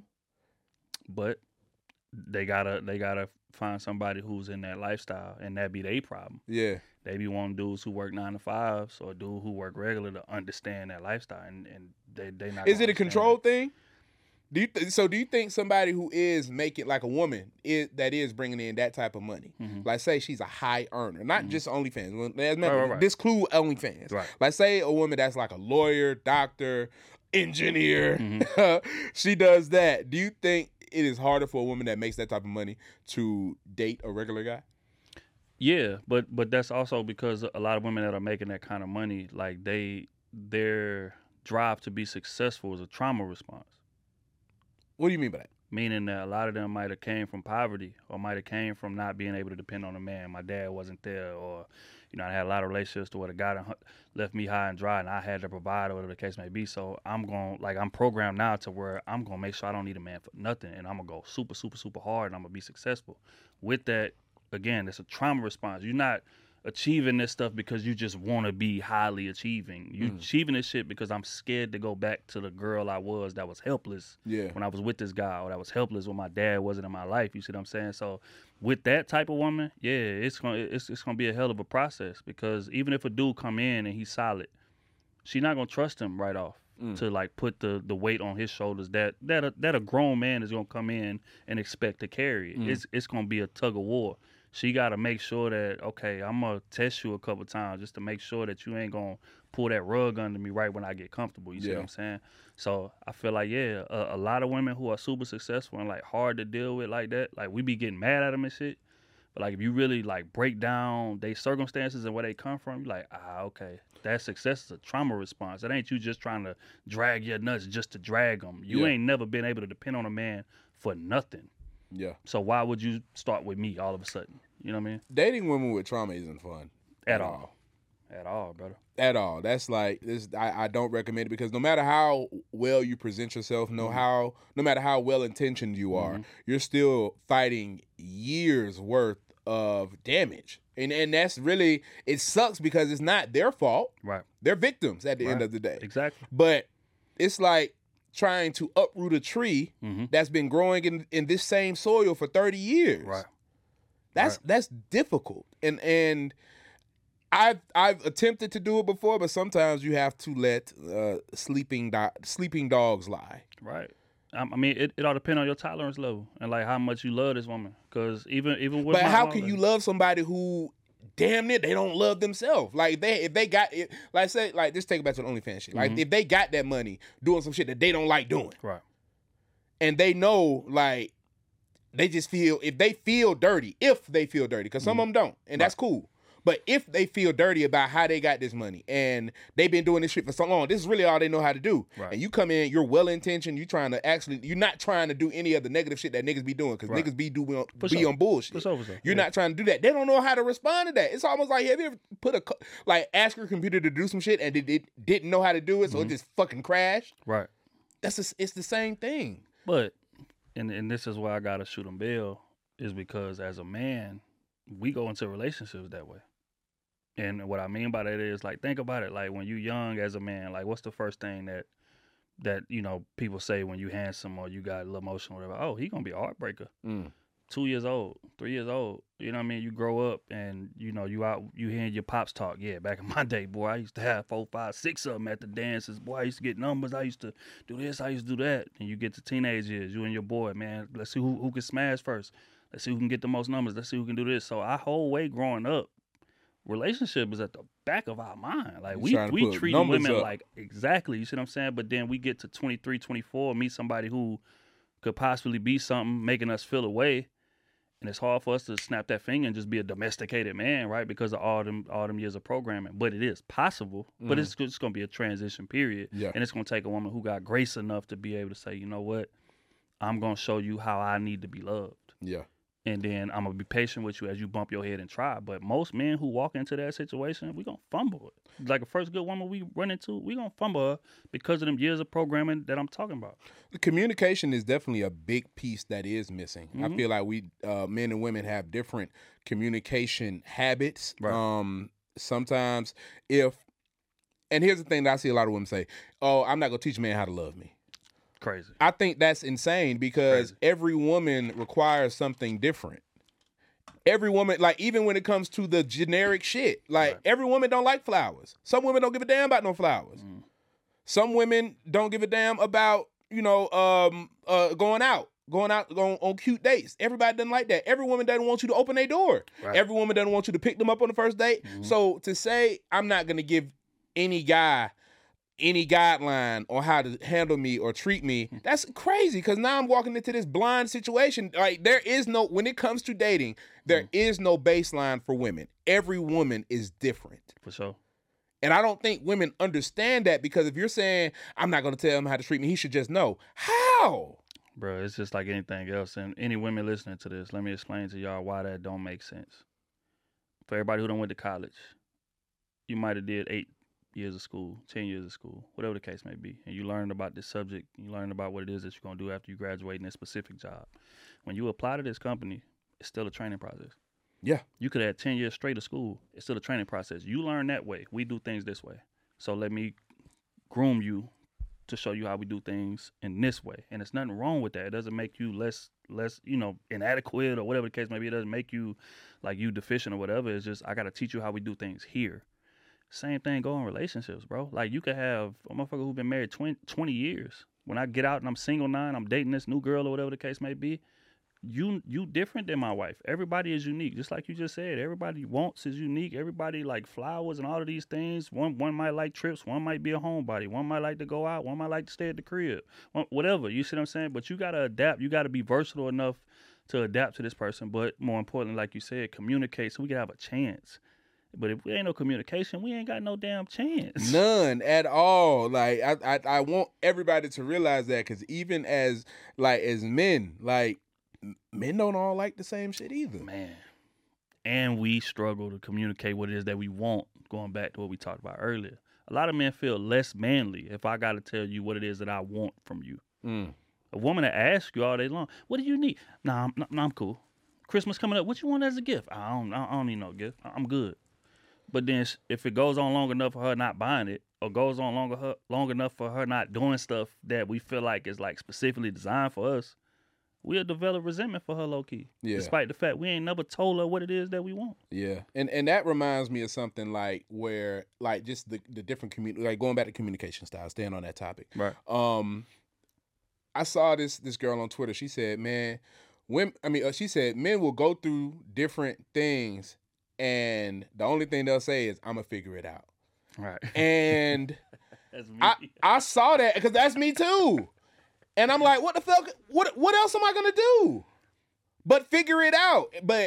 But they gotta they gotta find somebody who's in that lifestyle, and that be their problem. Yeah, They be wanting dudes who work nine to fives or dude who work regular to understand that lifestyle, and, and they they not. is gonna it a understand control that. thing? Do you th- so? Do you think somebody who is making like a woman is that is bringing in that type of money? Mhm. Like, say she's a high earner, not just OnlyFans. Well, as Right, right, right. Disclude OnlyFans. Right. Like, say a woman that's like a lawyer, doctor, engineer. Mm-hmm. She does that. Do you think it is harder for a woman that makes that type of money to date a regular guy? Yeah, but but that's also because a lot of women that are making that kind of money, like they their drive to be successful is a trauma response. What do you mean by that? Meaning that a lot of them might have came from poverty or might have came from not being able to depend on a man. My dad wasn't there, or you know, I had a lot of relationships to where the guy done left me high and dry, and I had to provide or whatever the case may be. So I'm going like I'm programmed now to where I'm gonna make sure I don't need a man for nothing, and I'm gonna go super, super, super hard, and I'm gonna be successful. With that, again, it's a trauma response. You're not achieving this stuff because you just want to be highly achieving. You Mm. achieving this shit because I'm scared to go back to the girl I was that was helpless Yeah. when I was with this guy, or that was helpless when my dad wasn't in my life. You see what I'm saying? So with that type of woman, yeah, it's gonna it's it's gonna be a hell of a process, because even if a dude come in and he's solid, she not gonna trust him right off. Mm. to like put the, the weight on his shoulders that that a, that a grown man is gonna come in and expect to carry it. Mm. It's it's gonna be a tug of war. She got to make sure that, okay, I'm gonna test you a couple times just to make sure that you ain't gonna pull that rug under me right when I get comfortable. You see Yeah. what I'm saying? So I feel like, yeah, a, a lot of women who are super successful and like hard to deal with like that, like we be getting mad at them and shit. But like if you really like break down their circumstances and where they come from, you like, ah, okay, that success is a trauma response. It ain't you just trying to drag your nuts just to drag them. You Yeah. ain't never been able to depend on a man for nothing. Yeah. So why would you start with me all of a sudden? You know what I mean? Dating women with trauma isn't fun. At all. At all, brother. At all. That's like this. I, I don't recommend it because no matter how well you present yourself, no Mm-hmm. how no matter how well intentioned you are, Mhm. you're still fighting years worth of damage. And and that's really it sucks because it's not their fault. Right. They're victims at the end Right. of the day. Exactly. But it's like trying to uproot a tree Mm-hmm. that's been growing in, in this same soil for thirty years. Right. That's Right. that's difficult. And and I've I've attempted to do it before, but sometimes you have to let uh, sleeping do- sleeping dogs lie. Right. I I mean, it, it all depends on your tolerance level and like how much you love this woman. Because even even with But my how mom, can like- you love somebody who damn near they don't love themselves? Like they if they got it, like say like just take it back to the OnlyFans shit. Like Mhm. if they got that money doing some shit that they don't like doing, Right. and they know like they just feel if they feel dirty, if they feel dirty, because some of them don't, and that's cool. But if they feel dirty about how they got this money and they've been doing this shit for so long, this is really all they know how to do. Right. And you come in, you're well intentioned, you trying to actually, you're not trying to do any of the negative shit that niggas be doing because Right. niggas be do For be sure. on bullshit. For sure, for sure. You're Yeah. not trying to do that. They don't know how to respond to that. It's almost like have you ever put a co- like ask your computer to do some shit and it, it didn't know how to do it, so Mm-hmm. it just fucking crashed. Right. That's just, it's the same thing. But, and and this is why I gotta shoot 'em bail, is because as a man, we go into relationships that way. And what I mean by that is like think about it. Like when you young as a man, like what's the first thing that that you know people say when you handsome or you got a little emotion or whatever? Oh, he gonna be a heartbreaker. Mm. Two years old, three years old. You know what I mean? You grow up and you know you out you hearing your pops talk. Yeah, back in my day, boy, I used to have four, five, six of them at the dances. Boy, I used to get numbers. I used to do this. I used to do that. And you get to teenage years, you and your boy, man. Let's see who who can smash first. Let's see who can get the most numbers. Let's see who can do this. So our whole way growing up, relationship is at the back of our mind. Like You we trying to we put treat numbers women up. like exactly. You see what I'm saying? But then we get to twenty-three, twenty-four, meet somebody who could possibly be something, making us feel away. And it's hard for us to snap that finger and just be a domesticated man, right? Because of all them all them years of programming. But it is possible. But it's just gonna be a transition period. Yeah. And it's gonna take a woman who got grace enough to be able to say, you know what? I'm gonna show you how I need to be loved. Yeah. And then I'm gonna be patient with you as you bump your head and try. But most men who walk into that situation, we gonna fumble it. Like the first good woman we run into, we gonna fumble her because of them years of programming that I'm talking about. The communication is definitely a big piece that is missing. I Mhm. feel like we uh, men and women have different communication habits. Right. Um, sometimes if and here's the thing that I see a lot of women say, "Oh, I'm not gonna teach a man how to love me." Crazy. I think that's insane because Crazy. every woman requires something different. Every woman, like even when it comes to the generic shit, like Right. every woman don't like flowers. Some women don't give a damn about no flowers. Mm. Some women don't give a damn about, you know, um, uh, going out, going out, going on cute dates. Everybody doesn't like that. Every woman doesn't want you to open their door. Right. Every woman doesn't want you to pick them up on the first date. Mhm. So to say I'm not gonna give any guy any guideline on how to handle me or treat me, that's crazy because now I'm walking into this blind situation. Like there is no, when it comes to dating, there is no baseline for women. Every woman is different. For sure. And I don't think women understand that because if you're saying, I'm not going to tell him how to treat me, he should just know. How? Bro, it's just like anything else. And any women listening to this, let me explain to y'all why that don't make sense. For everybody who done went to college, you might have did eight years of school, ten years of school, whatever the case may be. And you learned about this subject. You learned about what it is that you're going to do after you graduate in this specific job. When you apply to this company, it's still a training process. Yeah. You could have ten years straight of school. It's still a training process. You learn that way. We do things this way. So let me groom you to show you how we do things in this way. And there's nothing wrong with that. It doesn't make you less, less, you know, inadequate or whatever the case may be. It doesn't make you like you deficient or whatever. It's just I got to teach you how we do things here. Same thing go in relationships, bro. Like you could have a motherfucker who been married twenty, twenty years. When I get out and I'm single now and I'm dating this new girl or whatever the case may be, you you different than my wife. Everybody is unique, just like you just said. Everybody wants is unique. Everybody like flowers and all of these things. One one might like trips. One might be a homebody. One might like to go out. One might like to stay at the crib. One, whatever. You see what I'm saying? But you gotta adapt. You gotta be versatile enough to adapt to this person. But more importantly, like you said, communicate so we can have a chance. But if we ain't no communication, we ain't got no damn chance. None at all. Like I, I, I want everybody to realize that, because even as like as men, like men don't all like the same shit either. Man, and we struggle to communicate what it is that we want. Going back to what we talked about earlier, a lot of men feel less manly if I got to tell you what it is that I want from you. Mm. A woman that asks you all day long, "What do you need?" Nah, I'm, nah, I'm cool. Christmas coming up. What you want as a gift? I don't, I don't need no gift. I'm good. But then if it goes on long enough for her not buying it, or goes on longer her, long enough for her not doing stuff that we feel like is like specifically designed for us, we'll develop resentment for her low key. Yeah. Despite the fact we ain't never told her what it is that we want. Yeah. And and that reminds me of something like where like just the, the different community, like going back to communication styles, staying on that topic. Right. Um, I saw this this girl on Twitter. She said, man, women, I mean, uh, she said men will go through different things, and the only thing they'll say is, I'm going to figure it out. Right. And That's me. I, I saw that because that's me too. And I'm like, what the fuck? What, what else am I going to do but figure it out? But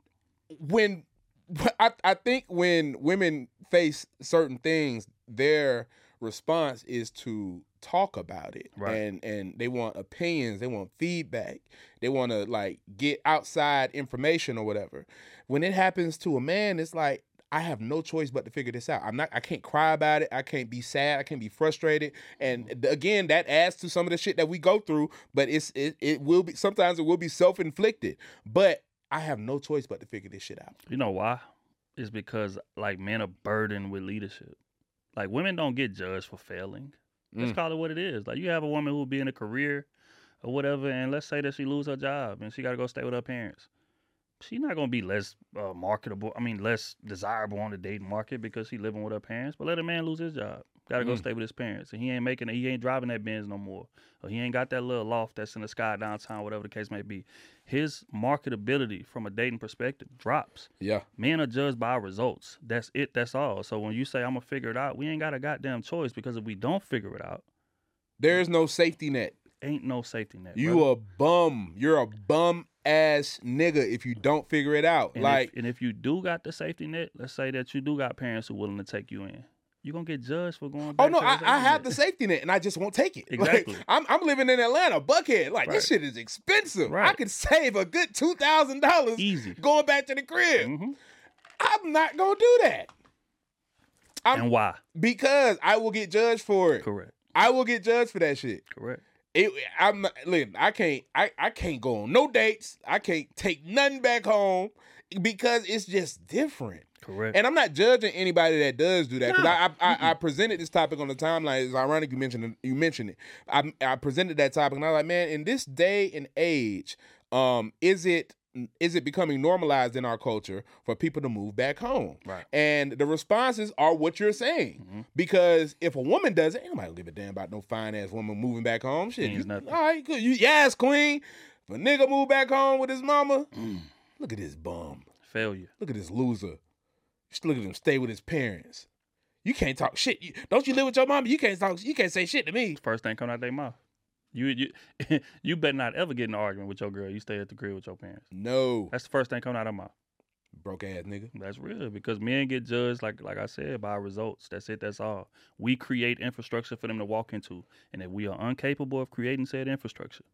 when I, I think when women face certain things, their response is to talk about it. Right. And and they want opinions, they want feedback, they want to like get outside information or whatever. When it happens to a man, it's like, I have no choice but to figure this out. I'm not, I can't cry about it. I can't be sad. I can't be frustrated. And again, that adds to some of the shit that we go through, but it's, it, it will be, sometimes it will be self-inflicted, but I have no choice but to figure this shit out. You know why? It's because like men are burdened with leadership. Like women don't get judged for failing. Let's Mm. call it what it is. Like you have a woman who will be in a career or whatever, and let's say that she lose her job and she got to go stay with her parents. She's not going to be less uh, marketable, I mean, less desirable on the dating market because she living with her parents. But let a man lose his job. Got to go Mm. stay with his parents. And he ain't making it, he ain't driving that Benz no more. Or he ain't got that little loft that's in the sky downtown, whatever the case may be. His marketability from a dating perspective drops. Yeah. Men are judged by our results. That's it. That's all. So when you say, I'm going to figure it out, we ain't got a goddamn choice, because if we don't figure it out, There is no safety net. ain't no safety net. You brother. a bum. You're a bum ass nigga if you don't figure it out. And like, if, and if you do got the safety net, let's say that you do got parents who willing to take you in, you're going to get judged for going back oh no, to I, the I safety have net. the safety net and I just won't take it. Exactly. Like, I'm, I'm living in Atlanta, Buckhead. Like, this Right. shit is expensive. I Right. could save a good two thousand dollars Easy. going back to the crib. hmm I'm not going to do that. I'm, And why? because I will get judged for it. Correct. I will get judged for that shit. Correct. It, I'm not, listen, I can't, I, I can't go on no dates. I can't take nothing back home because it's just different. Correct. And I'm not judging anybody that does do that, because No. I, I, I I presented this topic on the timeline. It's ironic you mentioned it, you mentioned it. I I presented that topic and I was like, man, in this day and age, um, is it is it becoming normalized in our culture for people to move back home? Right. And the responses are what you're saying. Mhm. Because if a woman does it, ain't nobody gonna give a damn about no fine ass woman moving back home. Shit, Means you- nothing. all right, good. You yes, queen. If a nigga move back home with his mama, Mm. look at this bum. Failure. Look at this loser. Just look at him stay with his parents. You can't talk shit. You, don't you live with your mama? You can't talk. You can't say shit to me. First thing coming out their mouth. You you you better not ever get in an argument with your girl. You stay at the crib with your parents. No, That's the first thing coming out of her mouth. broke ass nigga. That's real, because men get judged, like like I said, by results. That's it. That's all. We create infrastructure for them to walk into, and if we are incapable of creating said infrastructure,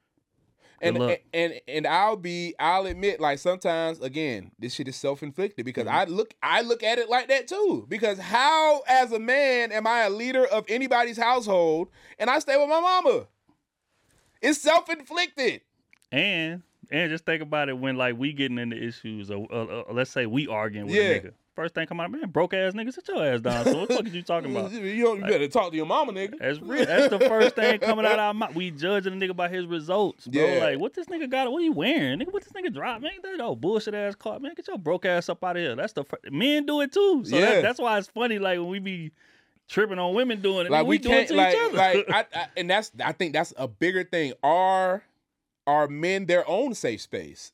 And, Good luck. and and and I'll be I'll admit, like, sometimes again this shit is self inflicted because Mm-hmm. I look I look at it like that too. Because how as a man am I a leader of anybody's household and I stay with my mama? It's self inflicted. and and just think about it when like we getting into issues, or uh, uh, let's say we arguing with Yeah. a nigga. first thing come out, man, broke ass nigga, sit your ass down. So what the fuck is you talking about? You, you Like, better talk to your mama, nigga. That's real. That's the first thing coming out of our mouth. We judging a nigga by his results, bro. Yeah. Like, what this nigga got? What he wearing? Nigga, what this nigga drop? Man, that old bullshit ass car. Man, get your broke ass up out of here. That's the fir- men do it too. So Yeah. that, that's why it's funny. Like when we be tripping on women doing it, Like we, we do it can't to like each other. like I, I and that's I think that's a bigger thing. Are are men their own safe space?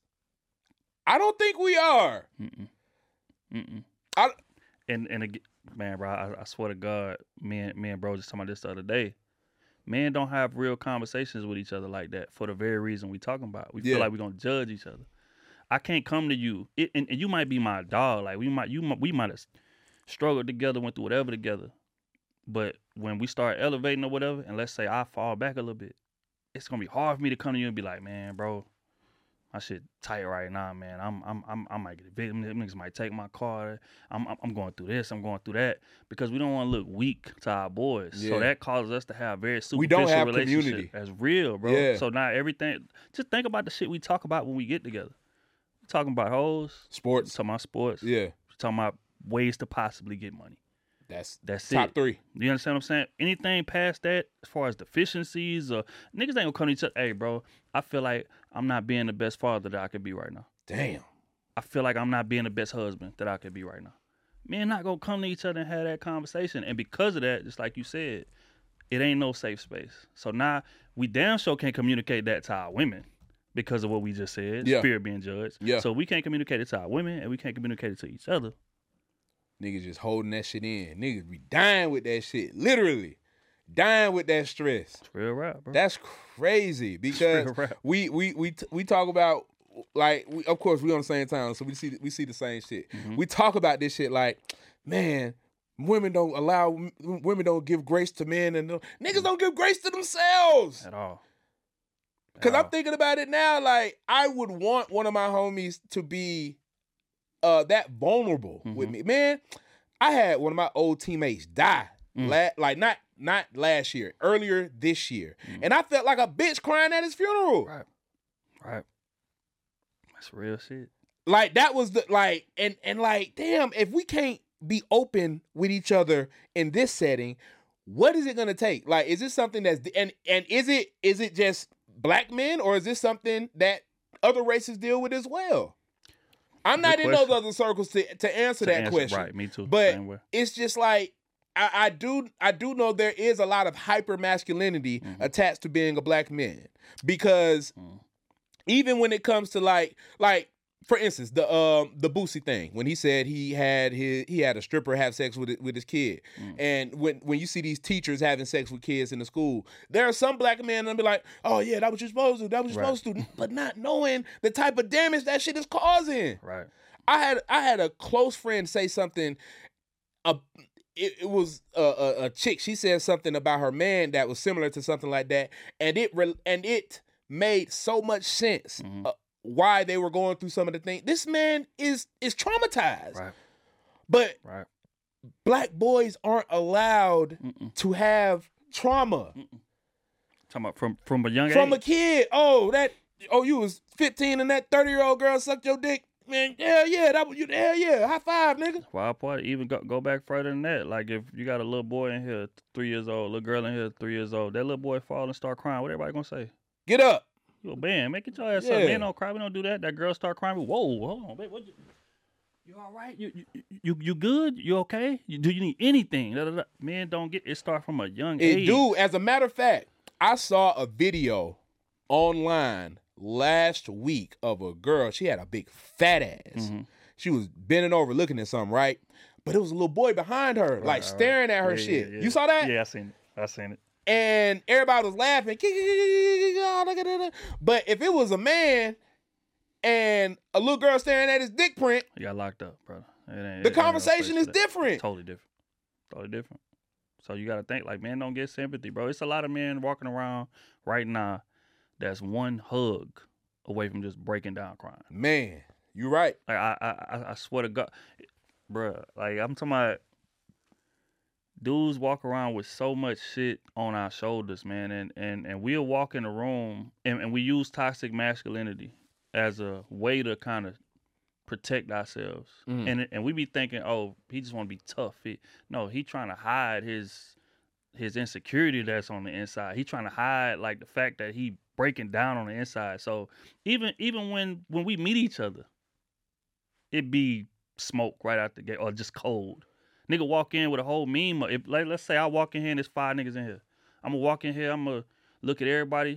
I don't think we are. Mm-mm. Mm-mm. I, And and again, man, bro, I, I swear to God, me and me and bro just talking about this the other day. Men don't have real conversations with each other like that for the very reason we talking about. We Yeah. feel like we're gonna judge each other. I can't come to you, it, and, and you might be my dog. Like we might, you might, we might have struggled together, went through whatever together. But when we start elevating or whatever, and let's say I fall back a little bit, it's gonna be hard for me to come to you and be like, man, bro, my shit tight right now, man. I'm, I'm, I'm, I might get evicted. Them niggas might take my car. I'm, I'm, I'm going through this. I'm going through that because we don't want to look weak to our boys. Yeah. So that causes us to have very superficial We don't have relationship. community. That's real, bro. Yeah. So now everything. Just think about the shit we talk about when we get together. We talking about hoes. sports. Talking about sports. Yeah, We talking about ways to possibly get money. that's That's top it. three. You understand what I'm saying? Anything past that, as far as deficiencies or niggas ain't gonna come to each other. Hey, bro, I feel like I'm not being the best father that I could be right now. Damn. I feel like I'm not being the best husband that I could be right now. Men not gonna come to each other and have that conversation. And because of that, just like you said, it ain't no safe space. So now we damn sure can't communicate that to our women because of what we just said, Yeah. fear of being judged. Yeah. So we can't communicate it to our women and we can't communicate it to each other. Niggas just holding that shit in. Niggas be dying with that shit. Literally. Dying with that stress. It's real rap, bro. That's crazy because real rap. we we we t- we talk about like we, of course we on the same time, so we see we see the same shit. Mm-hmm. We talk about this shit like, man, women don't allow women don't give grace to men, and niggas don't give grace to themselves. At all. At Cause I'm all. thinking about it now, like I would want one of my homies to be uh that vulnerable with Mhm. me. Man, I had one of my old teammates die. Mm. La- like not not last year, earlier this year. And I felt like a bitch crying at his funeral. Right. Right. That's real shit. Like that was the like and and like damn, if we can't be open with each other in this setting, what is it gonna take? Like, is this something that's and and is it is it just black men or is this something that other races deal with as well? I'm not Good in those question. other circles to, to answer To that answer- question. Right, me too. But Same way. it's just like I, I do I do know there is a lot of hyper masculinity Mhm. attached to being a black man because Mm. even when it comes to like like for instance the um the Boosie thing when he said he had his he had a stripper have sex with with his kid Mm. and when when you see these teachers having sex with kids in the school, there are some black men that be like, oh yeah, that was you supposed to that was you Right. supposed to, but not knowing the type of damage that shit is causing. Right. I had I had a close friend say something. Uh, it, it was a, a, a chick. She said something about her man that was similar to something like that, and it re- and it made so much sense Mhm. uh, why they were going through some of the things. This man is is traumatized, Right. but Right. black boys aren't allowed Mm-mm. to have trauma Talking about from from a young from a age. kid. Oh, that oh, you was fifteen and that thirty year old girl sucked your dick. Man, hell yeah, that was you. Hell yeah, high five, nigga. Wild part, even go, go back further than that. Like if you got a little boy in here, three years old, little girl in here, three years old, that little boy fall and start crying. What everybody gonna say? Get up. You a man, make it your ass Yeah. up. Man don't cry, we don't do that. That girl start crying. Whoa, hold on, babe. What you, you all right? You you you, you good? You okay? You, do you need anything? Da, da, da. Men don't get it. Start from a young It age. do. As a matter of fact, I saw a video online last week of a girl. She had a big fat ass. Mhm. She was bending over looking at something, right? But it was a little boy behind her, like right, staring at her Yeah, shit. yeah, yeah. You saw that? Yeah, I seen it. I seen it. And everybody was laughing. But if it was a man and a little girl staring at his dick print, You got locked up, brother. It ain't, the it ain't no conversation space is for that. different. Totally different. Totally different. So you got to think like men don't get sympathy, bro. It's a lot of men walking around right now that's one hug away from just breaking down crying. Man, you right. Like I, I, I- I swear to God, bruh. Like I'm talking about, dudes walk around with so much shit on our shoulders, man, and and and we'll walk in a room and, and we use toxic masculinity as a way to kind of protect ourselves. Mhm. And and we be thinking, oh, he just want to be tough. He, no, he trying to hide his his insecurity that's on the inside. He trying to hide like the fact that he breaking down on the inside. So even even when when we meet each other, it be smoke right out the gate or just cold. Nigga walk in with a whole meme. If, like, let's say I walk in here and there's five niggas in here. I'm gonna walk in here. I'm gonna look at everybody,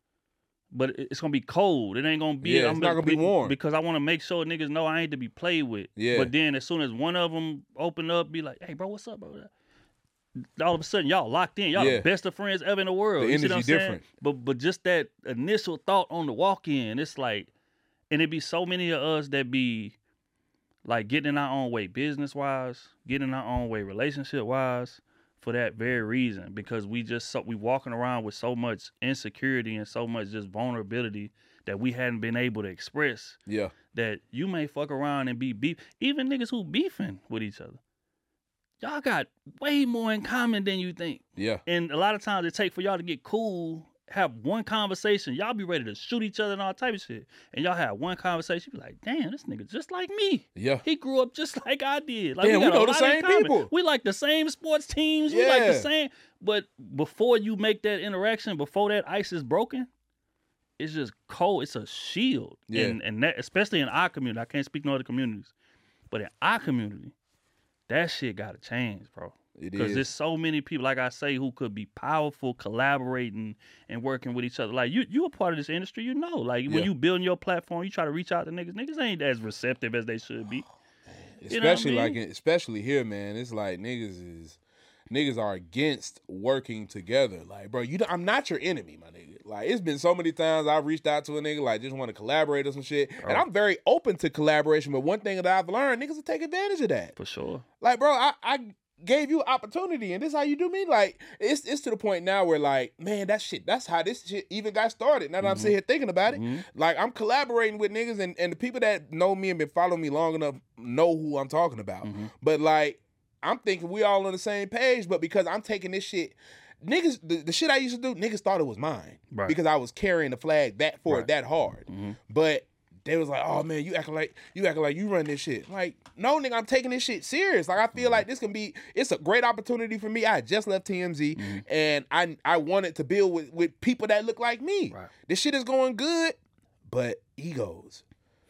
but it- it's gonna be cold. It ain't gonna be. Yeah, I'm it's not gonna be warm. because I want to make sure niggas know I ain't to be played with. Yeah. But then as soon as one of them open up, be like, "Hey, bro, what's up, bro?" All of a sudden, y'all locked in. Y'all Yeah. the best of friends ever in the world. The You see what I'm energy saying? different. But but just that initial thought on the walk in, it's like, and it be so many of us that be like getting in our own way, business wise, getting in our own way, relationship wise, for that very reason, because we just so, we walking around with so much insecurity and so much just vulnerability that we hadn't been able to express. Yeah. That you may fuck around and be beef, even niggas who beefing with each other. Y'all got way more in common than you think. Yeah. And a lot of times it take for y'all to get cool, have one conversation. Y'all be ready to shoot each other and all type of shit. And y'all have one conversation, you be like, damn, this nigga just like me. Yeah. He grew up just like I did. Like, Damn, we got a know the lot in same common. people. We like the same sports teams. We like the Yeah. same. But before you make that interaction, before that ice is broken, it's just cold. It's a shield. Yeah. And, and that, especially in our community. I can't speak no other communities. But in our community, that shit got to change, bro. It Because is. there's so many people, like I say, who could be powerful, collaborating and working with each other. Like you, you a part of this industry, you know. Like when Yeah. you building your platform, you try to reach out to niggas. Niggas ain't as receptive as they should be. Especially You know what I mean? like, in- especially here, man. It's like niggas is, niggas are against working together. Like, bro, you, don't- I'm not your enemy, my nigga. Like, it's been so many times I've reached out to a nigga, like, just want to collaborate or some shit. And I'm very open to collaboration. But one thing that I've learned, niggas will take advantage of that. For sure. Like, bro, I, I gave you opportunity, and this how you do me. Like, it's it's to the point now where, like, man, that shit, that's how this shit even got started. Now that I'm sitting here thinking about it, like, I'm collaborating with niggas, and, and the people that know me and been following me long enough know who I'm talking about. But, like, I'm thinking we all on the same page, but because I'm taking this shit, niggas, the, the shit I used to do, niggas thought it was mine. Right. Because I was carrying the flag that for Right. it that hard. But they was like, oh man, you acting like you acting like you run this shit. Like, no, nigga, I'm taking this shit serious. Like, I feel like this can be, it's a great opportunity for me. I had just left T M Z, and I I wanted to build with, with people that look like me. Right. This shit is going good, but egos,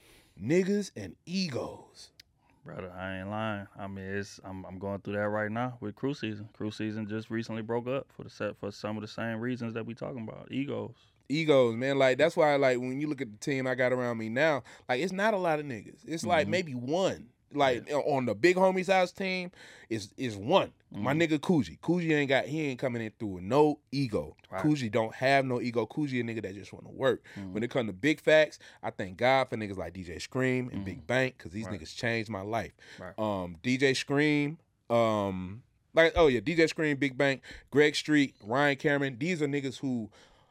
niggas and egos. Brother, I ain't lying. I mean, it's I'm I'm going through that right now with crew season. Crew season just recently broke up for the set for some of the same reasons that we talking about. Egos. Egos, man. Like, that's why, like, when you look at the team I got around me now, like, it's not a lot of niggas. It's like maybe one. Like, on the big homies house team, is is one. My nigga Coogee. Coogee ain't got, he ain't coming in through with no ego. Right. Coogee don't have no ego. Coogee a nigga that just want to work. When it come to big facts, I thank God for niggas like D J Scream and Big Bank, because these Right. niggas changed my life. Right. Um, D J Scream, um, like, oh yeah, D J Scream, Big Bank, Greg Street, Ryan Cameron. These are niggas who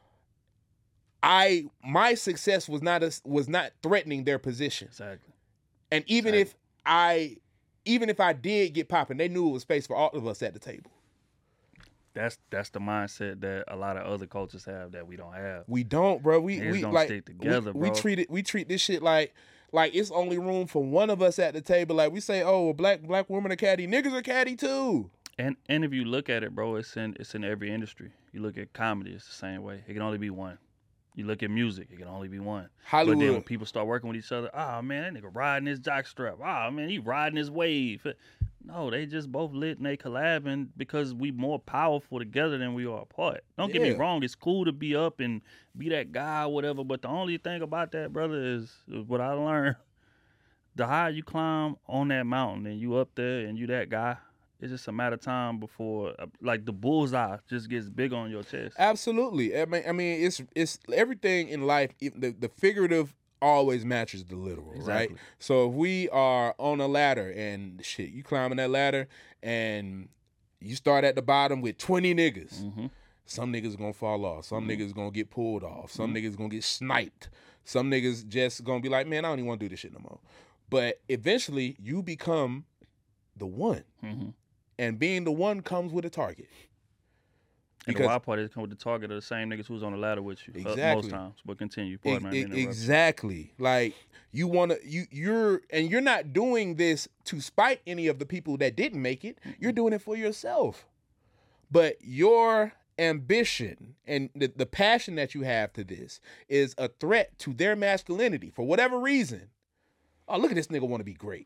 I my success was not a, was not threatening their position. Exactly. And even Exactly. if I even if I did get popping, they knew it was space for all of us at the table. That's that's the mindset that a lot of other cultures have that we don't have. We don't, bro. We Niggas we don't like stick together, we, we bro. treat it we treat this shit like like it's only room for one of us at the table. Like, we say, oh, a black black woman are caddy, niggas are caddy too. And and if you look at it, bro, it's in it's in every industry. You look at comedy, it's the same way. It can only be one. You look at music, it can only be one. But then when Hollywood. people start working with each other, oh man, that nigga riding his jockstrap. Oh man, he riding his wave. No, they just both lit and they collabing because we more powerful together than we are apart. Don't get me Yeah. wrong, it's cool to be up and be that guy or whatever, but the only thing about that, brother, is, is what I learned. The higher you climb on that mountain and you up there and you that guy, it's just a matter of time before, uh, like, the bullseye just gets big on your chest. Absolutely. I mean, I mean, it's it's everything in life. It, the the figurative always matches the literal, right? Exactly. So if we are on a ladder and shit, you climbing that ladder and you start at the bottom with twenty niggas. Mm-hmm. Some niggas gonna fall off. Some niggas gonna get pulled off. Some niggas gonna get sniped. Some niggas just gonna be like, man, I don't even want to do this shit no more. But eventually, you become the one. Mm-hmm. And being the one comes with a target. And Because the wild part is come with the target of the same niggas who's on the ladder with you. Exactly. Uh, most times. But continue. Pardon Ex- me, I ex- didn't interrupt you. exactly. Like you want to, you you're, and you're not doing this to spite any of the people that didn't make it. You're doing it for yourself. But your ambition and the, the passion that you have to this is a threat to their masculinity for whatever reason. Oh, look at this nigga want to be great.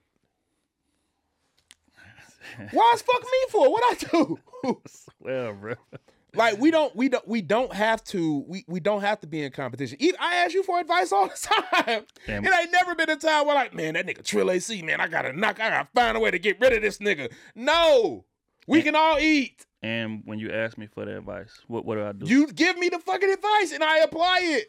Why is fuck me for? What I do? Well, bro. Like we don't, we don't, we don't have to, we, we don't have to be in competition. Even, I ask you for advice all the time. Damn. It ain't never been a time where like, man, that nigga Trill A C, man, I gotta knock, I gotta find a way to get rid of this nigga. No, we can all eat. And when you ask me for the advice, what what do I do? You give me the fucking advice and I apply it.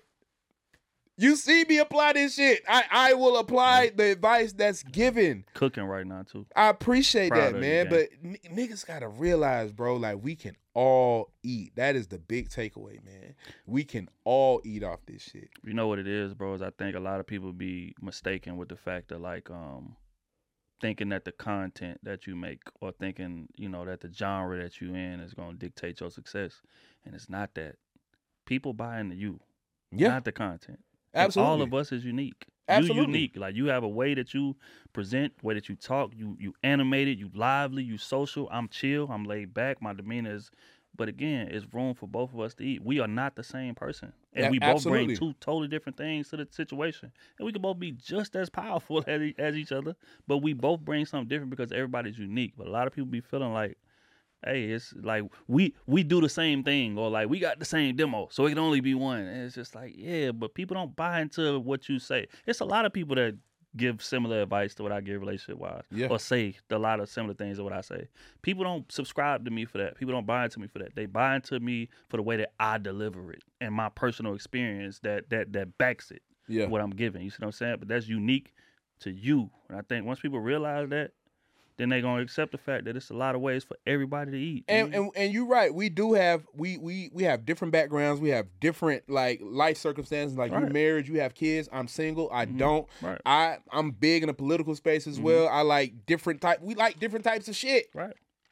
You see me apply this shit. I, I will apply the advice that's given. Cooking right now too. I appreciate Proud that, of man. you, But n- niggas gotta realize, bro, like we can all eat. That is the big takeaway, man. We can all eat off this shit. You know what it is, bro, is I think a lot of people be mistaken with the fact that like um thinking that the content that you make or thinking, you know, that the genre that you in is gonna dictate your success. And it's not that. People buy into you. Yeah, Not the content. And absolutely. all of us is unique. Absolutely. You unique. Like you have a way that you present, way that you talk, you you animated, you lively, you social. I'm chill, I'm laid back, my demeanor is, but again, it's room for both of us to eat. We are not the same person. And Yeah, we both absolutely. bring two totally different things to the situation. And we can both be just as powerful as, e- as each other, but we both bring something different because everybody's unique. But a lot of people be feeling like, hey, it's like we we do the same thing, or like we got the same demo, so it can only be one. And it's just like, yeah, but people don't buy into what you say. It's a lot of people that give similar advice to what I give relationship wise, Yeah. or say a lot of similar things to what I say. People don't subscribe to me for that. People don't buy into me for that. They buy into me for the way that I deliver it and my personal experience that that that backs it. Yeah. What I'm giving. You see what I'm saying? But that's unique to you. And I think once people realize that, then they're gonna accept the fact that it's a lot of ways for everybody to eat. And, and and you're right. We do have we we we have different backgrounds. We have different like life circumstances. Like you're Right. married, you have kids. I'm single. I Mhm. don't. Right. I I'm big in the political space as Mhm. well. I like different type. We like different types of shit. Right.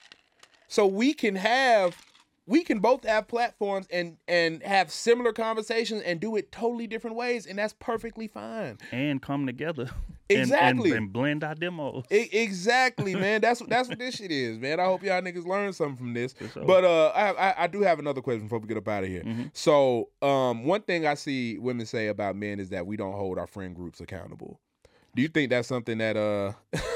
So we can have we can both have platforms and and have similar conversations and do it totally different ways, and that's perfectly fine. And come together. Exactly. And, and, and blend our demos. E- exactly, man. That's what that's what this shit is, man. I hope y'all niggas learn something from this. For sure. But uh, I, I I do have another question before we get up out of here. Mhm. So um, one thing I see women say about men is that we don't hold our friend groups accountable. Do you think that's something that uh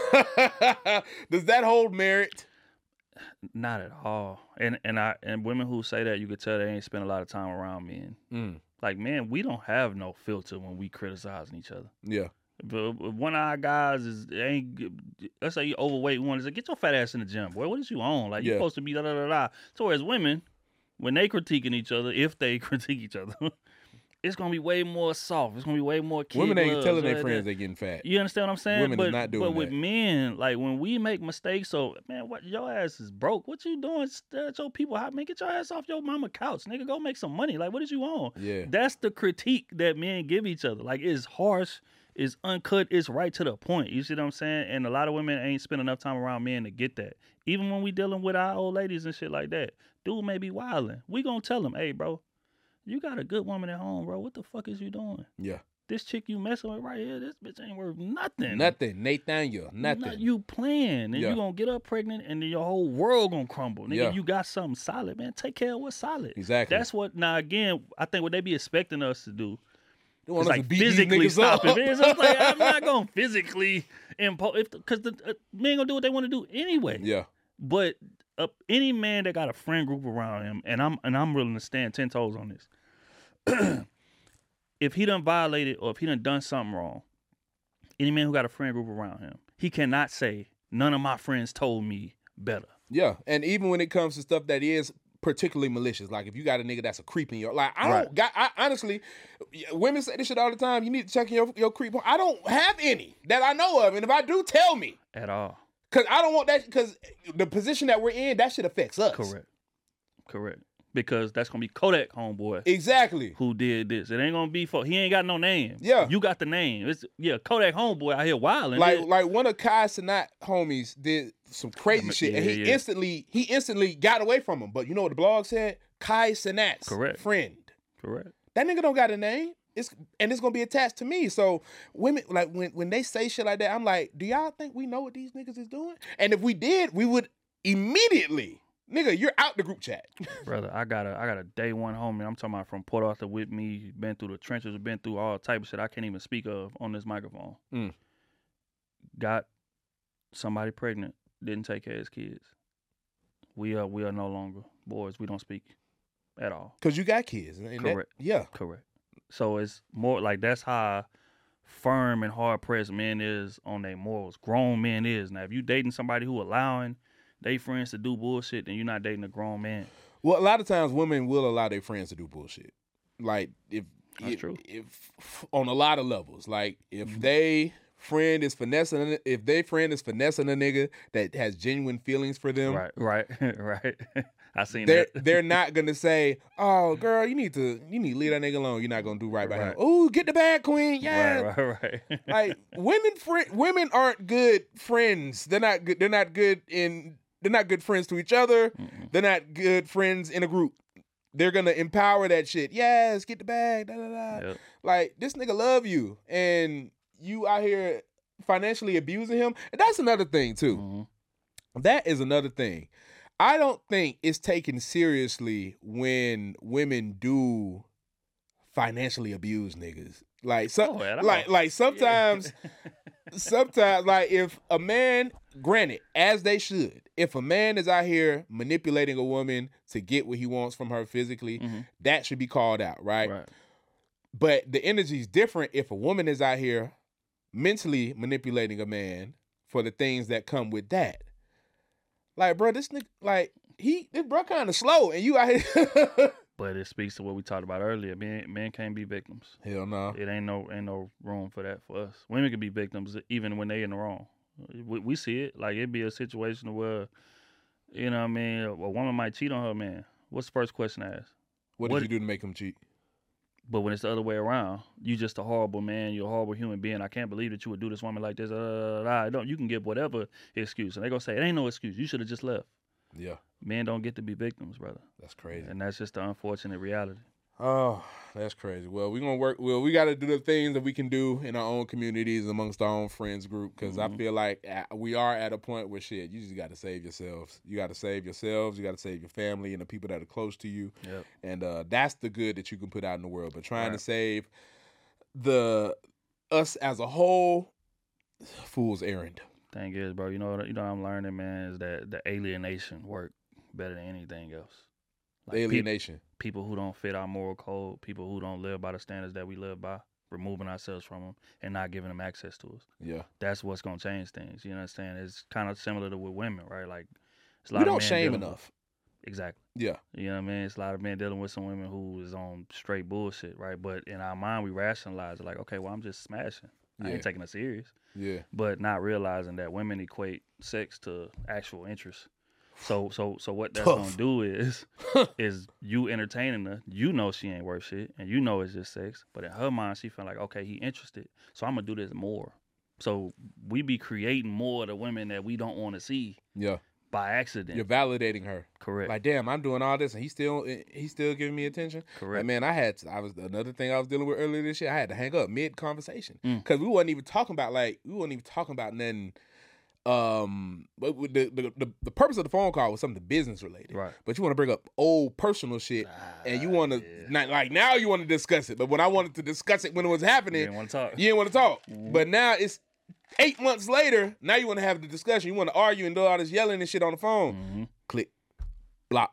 does that hold merit? Not at all. And and I and women who say that, you could tell they ain't spend a lot of time around men. Mm, Like, man, we don't have no filter when we criticizing each other. yeah, But one of our guys is ain't. Let's say you overweight one. Is like, get your fat ass in the gym, boy. What is you on? Like you Yeah. supposed to be da da da da. So as women, when they critiquing each other, if they critique each other, it's gonna be way more soft. It's gonna be way more kid women ain't gloves, telling their right? friends they getting fat. You understand what I'm saying? Women is but not doing but with that. men, like when we make mistakes, so man, what your ass is broke. What you doing? Stare at your people. How man, get your ass off your mama couch, nigga. Go make some money. Like what is you on? Yeah, That's the critique that men give each other. Like it's harsh, it's uncut, it's right to the point. You see what I'm saying? And a lot of women ain't spend enough time around men to get that. Even when we dealing with our old ladies and shit like that, dude may be wilding. We gonna tell them, hey, bro, you got a good woman at home, bro. What the fuck is you doing? yeah, This chick you messing with right here, this bitch ain't worth nothing. nothing. Nathaniel, nothing. Not you playing, and Yeah. you gonna get up pregnant, and then your whole world gonna crumble. Nigga, Yeah. you got something solid, man. Take care of what's solid. Exactly. That's what. Now again, I think what they be expecting us to do They want is us to like beat these physically niggas stop up. it. It's just like I'm not gonna physically impose if because the uh, men gonna do what they want to do anyway. Yeah, But uh, any man that got a friend group around him, and I'm and I'm willing to stand ten toes on this. If he done violated or if he done done something wrong, any man who got a friend group around him, he cannot say none of my friends told me better. yeah. And even when it comes to stuff that is particularly malicious, like if you got a nigga that's a creep in your like, I don't Right. got. I, honestly, women say this shit all the time. You need to check your your creep. I don't have any that I know of, and if I do, tell me. At all. Cause I don't want that. Because the position that we're in, that shit affects us. Correct. Correct. Because that's gonna be Kodak homeboy Exactly. who did this. It ain't gonna be for he ain't got no name. Yeah. You got the name. It's yeah, Kodak homeboy out here wilding. Like like one of Kai Sanat homies did some crazy shit, and yeah, he yeah. instantly he instantly got away from him. But you know what the blog said? Kai Cenat's Correct. friend. Correct. That nigga don't got a name. It's and it's gonna be attached to me. So women like when when they say shit like that, I'm like, do y'all think we know what these niggas is doing? And if we did, we would immediately, nigga, you're out the group chat. Brother, I got a I got a day one homie. I'm talking about from Port Arthur with me, been through the trenches, been through all type of shit I can't even speak of on this microphone. Mm. Got somebody pregnant, didn't take care of his kids. We are we are no longer boys. We don't speak at all. Cause you got kids. And that- Correct. yeah. Correct. So it's more like that's how firm and hard pressed men is on their morals. Grown men is. Now if you dating somebody who allowing they friends to do bullshit, then you're not dating a grown man. Well, a lot of times women will allow their friends to do bullshit. Like if That's if, true. if on a lot of levels. Like if they friend is finessing, if they friend is finessing a nigga that has genuine feelings for them, Right, right, right. I seen they're that. they're not gonna say, "Oh, girl, you need to you need to leave that nigga alone. You're not gonna do right by him." Right. Oh, get the bag, queen. Yeah. Right, right, right. Like women, friend, women aren't good friends. They're not good. They're not good in. They're not good friends to each other. Mm-mm. They're not good friends in a group. They're gonna empower that shit. Yes, get the bag. Da, da, da. Yep. Like this nigga love you, and you out here financially abusing him. And that's another thing too. Mhm. That is another thing. I don't think it's taken seriously when women do financially abuse niggas. Like some, Oh, at all. like like sometimes, sometimes like if a man, granted, as they should, if a man is out here manipulating a woman to get what he wants from her physically, Mhm. that should be called out, right? Right. But the energy is different if a woman is out here mentally manipulating a man for the things that come with that. Like, bro, this nigga, like, he, this bro kind of slow, and you out here. But it speaks to what we talked about earlier. Men, men can't be victims. Hell no. It ain't no ain't no room for that for us. Women can be victims even when they in the wrong. We, we see it. Like it'd be a situation where, you know what I mean, a woman might cheat on her man. What's the first question to ask? What did What- you do to make him cheat? But when it's the other way around, you just a horrible man. You're a horrible human being. I can't believe that you would do this woman like this. Uh, I don't. You can give whatever excuse, and they gonna say it ain't no excuse. You should have just left. Yeah, Men don't get to be victims, brother, that's crazy. and that's just the unfortunate reality. Oh, that's crazy. Well, we're gonna work. Well, we got to do the things that we can do in our own communities amongst our own friends group. Because I Mhm. feel like uh, we are at a point where shit, you just got to save yourselves. You got to save yourselves. You got to save your family and the people that are close to you. Yep. And uh, that's the good that you can put out in the world. But trying to Right. save the us as a whole, fool's errand. Thing is, bro, you know what you know what I'm learning, man, is that the alienation work better than anything else. Like, peop- Alienation. people who don't fit our moral code, people who don't live by the standards that we live by, removing ourselves from them and not giving them access to us. Yeah. That's what's gonna change things. You know what I'm saying? It's kind of similar to with women, right? Like, it's a We lot don't of men shame dealing with- enough. Exactly. Yeah. You know what I mean? It's a lot of men dealing with some women who is on straight bullshit, right? But in our mind, we rationalize it like, okay, well, I'm just smashing. I Yeah. ain't taking it serious. Yeah. But not realizing that women equate sex to actual interest. So so so what that's gonna Tough. do is is you entertaining her. You know she ain't worth shit, and you know it's just sex. But in her mind, she feel like, okay, he interested, so I'm gonna do this more. So we be creating more of the women that we don't want to see Yeah. by accident. You're validating her. Correct. Like, damn, I'm doing all this, and he's still he's still giving me attention. Correct. Like, man, I had to, I was another thing I was dealing with earlier this year. I had to hang up mid conversation Mm. because we wasn't even talking about like we wasn't even talking about nothing. Um, but with the, the the the purpose of the phone call was something business related. Right. But you want to bring up old personal shit, and you Ah, want to yeah. not like now you want to discuss it. But when I wanted to discuss it when it was You happening, didn't want to talk. you didn't want to talk. Mhm. But now it's eight months later. Now you want to have the discussion. You want to argue and do all this yelling and shit on the phone. Mhm. Click, block,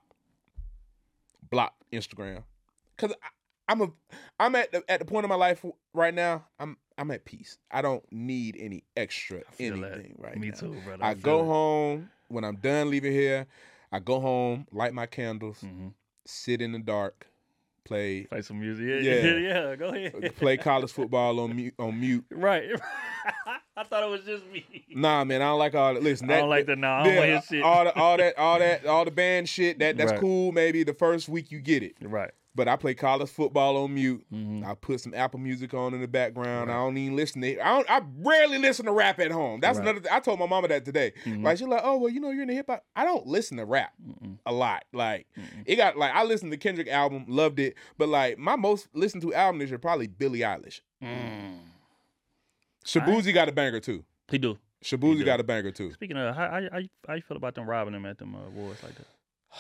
block Instagram. Cause I, I'm a, I'm at the, at the point of my life right now. I'm I'm at peace. I don't need any extra feel anything that. right Me now. too, brother. I feel go it. home when I'm done leaving here. I go home, light my candles, Mhm. sit in the dark, play Play some music. Yeah, Yeah. yeah, yeah. Go ahead. play college football on mute. On mute. Right. I thought it was just me. Nah, man, I don't like all that. Listen, I that, don't like that. Nah, I don't yeah, want his shit. all, the, all that, all that, all the band shit. That that's Right. cool. Maybe the first week you get it, Right. But I play college football on mute. Mm-hmm. I put some Apple Music on in the background. Right. I don't even listen to it. I don't. I rarely listen to rap at home. That's right. another thing. I told my mama that today. Mm-hmm. Like she's like, oh well, you know, you're in the hip hop. I don't listen to rap Mm-mm. a lot. Like Mm-mm. it got like I listened to Kendrick album, loved it. But like my most listened to album this year probably Billie Eilish. Mm. Shabuzi got a banger too. He do. Shabuzi got a banger too. Speaking of, how, how, how, you, how you feel about them robbing them at them uh, awards like that?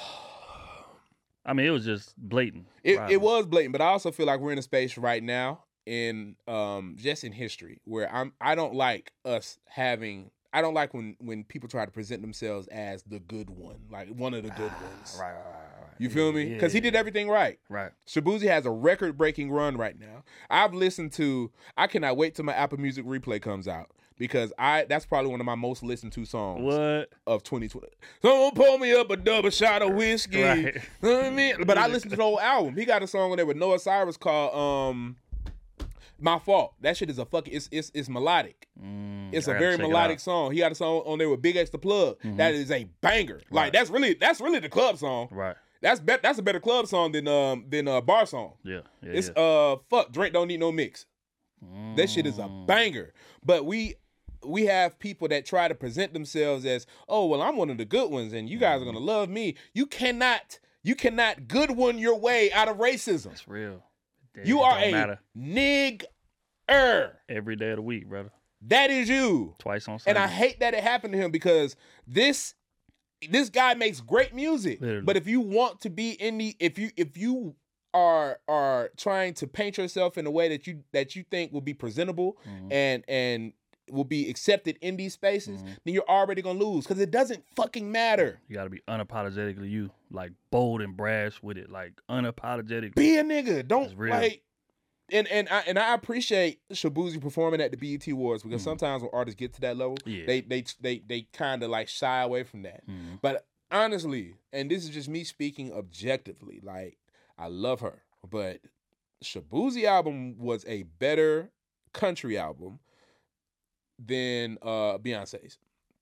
I mean, it was just blatant. It, it was blatant, but I also feel like we're in a space right now in um, just in history where I'm. I don't like us having. I don't like when, when people try to present themselves as the good one, like one of the good ones. Right, right, right, right. You feel yeah, me? Because yeah, he did everything right. Right. Shabuzi has a record-breaking run right now. I've listened to. I cannot wait till my Apple Music replay comes out. Because I that's probably one of my most listened to songs what? of twenty twenty. Someone pour me up a double shot of whiskey. Right. You know what I mean? But I listened to the whole album. He got a song on there with Noah Cyrus called um, My Fault. That shit is a fucking it's it's, it's melodic. Mm, it's a very melodic song. He got a song on there with Big X the Plug. Mm-hmm. That is a banger. Right. Like that's really that's really the club song. Right. That's be- that's a better club song than um than a bar song. Yeah. yeah it's yeah. uh fuck Drake Don't Need No Mix. Mm. That shit is a banger. But we We have people that try to present themselves as, oh, well, I'm one of the good ones, and you guys are gonna love me. You cannot, you cannot good one your way out of racism. That's real. It you are a matter. nigger. Every day of the week, brother. That is you. Twice on Sunday. And I hate that it happened to him because this, this guy makes great music. Literally. But if you want to be in the, if you, if you are are trying to paint yourself in a way that you that you think will be presentable mm-hmm. and and will be accepted in these spaces, mm-hmm. then you're already gonna lose because it doesn't fucking matter. You gotta be unapologetically you, like bold and brash with it, like unapologetic. Be a nigga. Don't like. And and I and I appreciate Shabuzi performing at the B E T Awards because mm-hmm. sometimes when artists get to that level, yeah. they they they they kind of like shy away from that. Mm-hmm. But honestly, and this is just me speaking objectively, like I love her, but Shabuzi album was a better country album than uh, Beyonce's.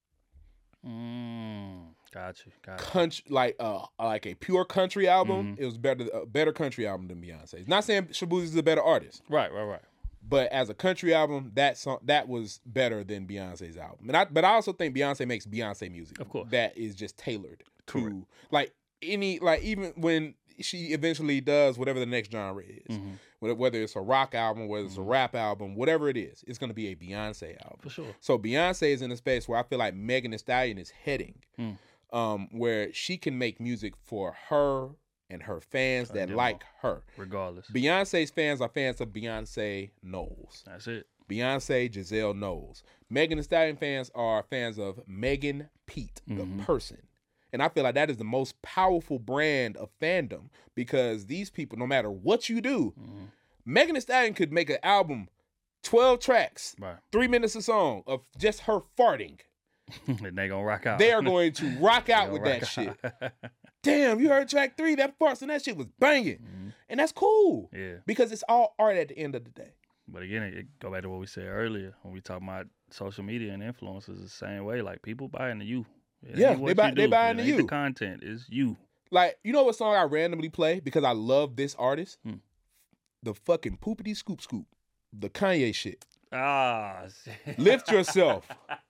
Mm, got you. Got you. Country, like uh, like a pure country album. Mm-hmm. It was better, a better country album than Beyonce's. Not saying Shabuzi is a better artist. Right, right, right. But as a country album, that song that was better than Beyonce's album. And I, but I also think Beyonce makes Beyonce music. Of course. That is just tailored Correct. to like any like even when she eventually does whatever the next genre is. Mm-hmm. Whether it's a rock album, whether it's a rap album, whatever it is, it's going to be a Beyonce album. For sure. So Beyonce is in a space where I feel like Megan Thee Stallion is heading, mm. um, where she can make music for her and her fans that like her. Regardless. Beyonce's fans are fans of Beyonce Knowles. That's it. Beyonce Giselle Knowles. Megan Thee Stallion fans are fans of Megan Pete, mm-hmm. the person. And I feel like that is the most powerful brand of fandom because these people, no matter what you do, mm-hmm. Megan Thee Stallion could make an album, twelve tracks, right. three minutes a song of just her farting. And they gonna rock out. They are going to rock out with that out. shit. Damn, you heard track three, that parts and that shit was banging. Mm-hmm. And that's cool. Yeah. Because it's all art at the end of the day. But again, it, it go back to what we said earlier when we talk about social media and influencers the same way. Like people buy into you. It yeah, they buy, they buy into you. The content is you. Like, you know what song I randomly play because I love this artist? Hmm. The fucking Poopity Scoop Scoop. The Kanye shit. Ah. Shit. Lift Yourself.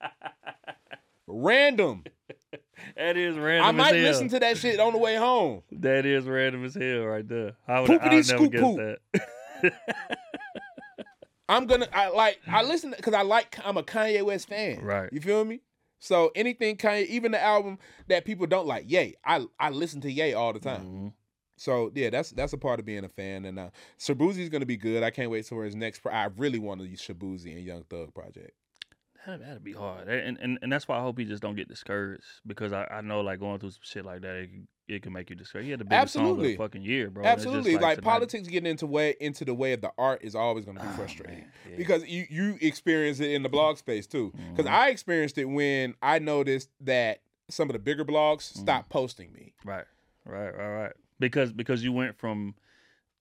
Random. That is random I might as hell. listen to that shit on the way home. That is random as hell right there. I would, Poopity I would Scoop never Poop. guess that. I'm gonna, I like, I listen because I like, I'm a Kanye West fan. Right. You feel me? So anything Kanye, even the album that people don't like, Ye, I I listen to Ye all the time. Mm-hmm. So yeah, that's that's a part of being a fan. And uh, Shabuzi's gonna be good. I can't wait for his next. Pro- I really want to use Shabuzi and Young Thug project. That'd, that'd be hard, and, and and that's why I hope he just don't get discouraged because I, I know like going through some shit like that, it can, it can make you discouraged. He had the biggest song of the fucking year, bro. Absolutely, just like, like politics getting into way into the way of the art is always going to be oh, frustrating yeah. because you you experience it in the blog space too. Because mm-hmm. I experienced it when I noticed that some of the bigger blogs mm-hmm. stopped posting me. Right, right, right, right. Because because you went from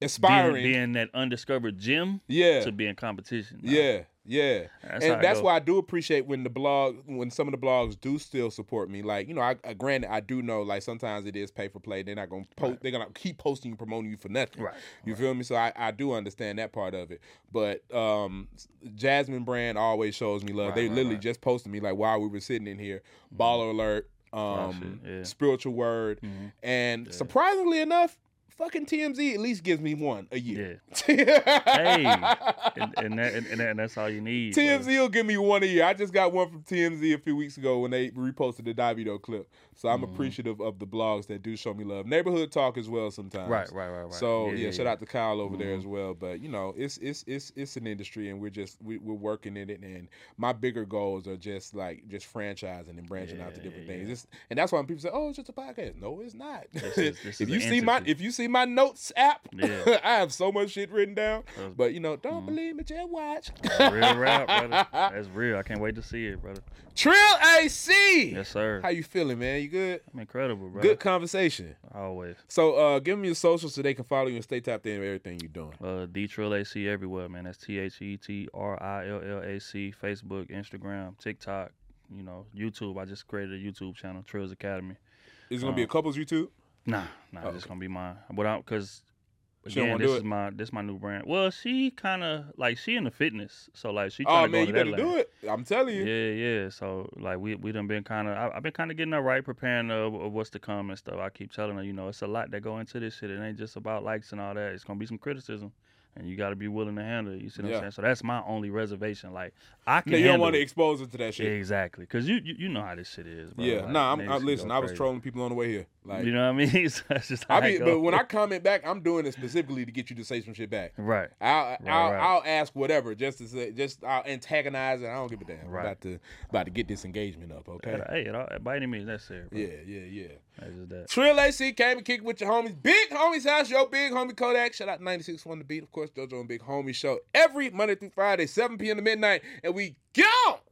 inspiring, being, being that undiscovered gem, yeah, to be in competition. Nah. yeah, yeah. That's and how it that's go. why I do appreciate when the blog, when some of the blogs do still support me. Like, you know, I, I granted I do know like sometimes it is pay for play. They're not gonna post. Right. They're gonna keep posting and promoting you for nothing. Right. You right. feel me? So I, I do understand that part of it. But um, Jasmine brand always shows me love. Right, they right, literally right. just posted me like while we were sitting in here. Baller alert. Um, shit, yeah. Spiritual word, Mhm. and Yeah. surprisingly enough, fucking T M Z at least gives me one a year. Yeah. Hey, and, and, that, and, and that's all you need. T M bro. Z will give me one a year. I just got one from T M Z a few weeks ago when they reposted the Davido clip. So I'm Mhm. appreciative of the blogs that do show me love. Neighborhood talk as well sometimes. Right, right, right, right. So yeah, yeah, yeah, shout yeah. out to Kyle over there Mhm. as well. But you know, it's it's it's it's an industry, and we're just we, we're working in it. And my bigger goals are just like just franchising and branching out to Yeah, different yeah, things. yeah. It's, and that's why when people say, "Oh, it's just a podcast." No, it's not. This is- this if is you an see my entity. if you see my notes app, Yeah. I have so much shit written down. That's- But you know, don't Mhm. believe me, just watch. Real rap, brother. That's real. I can't wait to see it, brother. Trill A C. Yes, sir. How you feeling, man? You good? I'm incredible, bro. Good conversation. Always. So uh, give them your socials so they can follow you and stay tapped in with everything you're doing. Uh, D Trill A C everywhere, man. That's T H E T R I L L A C. Facebook, Instagram, TikTok, you know, YouTube. I just created a YouTube channel, Trill's Academy. Is it gonna be a couples YouTube? Nah, nah, Oh, it's gonna be mine. But I, cause She don't again, wanna this do is it? my this my new brand. Well, she kind of like she into fitness, so like she Oh trying to man, go you into better that lane. do it. I'm telling you. Yeah, yeah. So like we we done been kind of I've been kind of getting her right, preparing her of, of what's to come and stuff. I keep telling her, you know, it's a lot that go into this shit. It ain't just about likes and all that. It's gonna be some criticism, and you got to be willing to handle it. You see what Yeah. I'm saying? So that's my only reservation. Like I can. No, you don't handle want to it. expose her to that shit. Exactly, cause you, you you know how this shit is, bro. Yeah. Like, Nah, I'm, niggas I, can listen. go I was crazy. trolling people on the way here. Like, You know what I mean? So that's just how I it mean, go. but when I comment back, I'm doing it specifically to get you to say some shit back. right. I'll I'll, right. I'll ask whatever just to say, just I'll antagonize it. I don't give a damn. I'm Right. about to about to get this engagement up. Okay. Hey, it all, by any means necessary. Bro. Yeah, yeah, yeah. That's just that. Trill A C came and kicked with your homies. Big Homies House, your big homie Kodak. Shout out to ninety-six point one The Beat. Of course, JoJo and Big Homie Show every Monday through Friday, seven p.m. to midnight. And we go!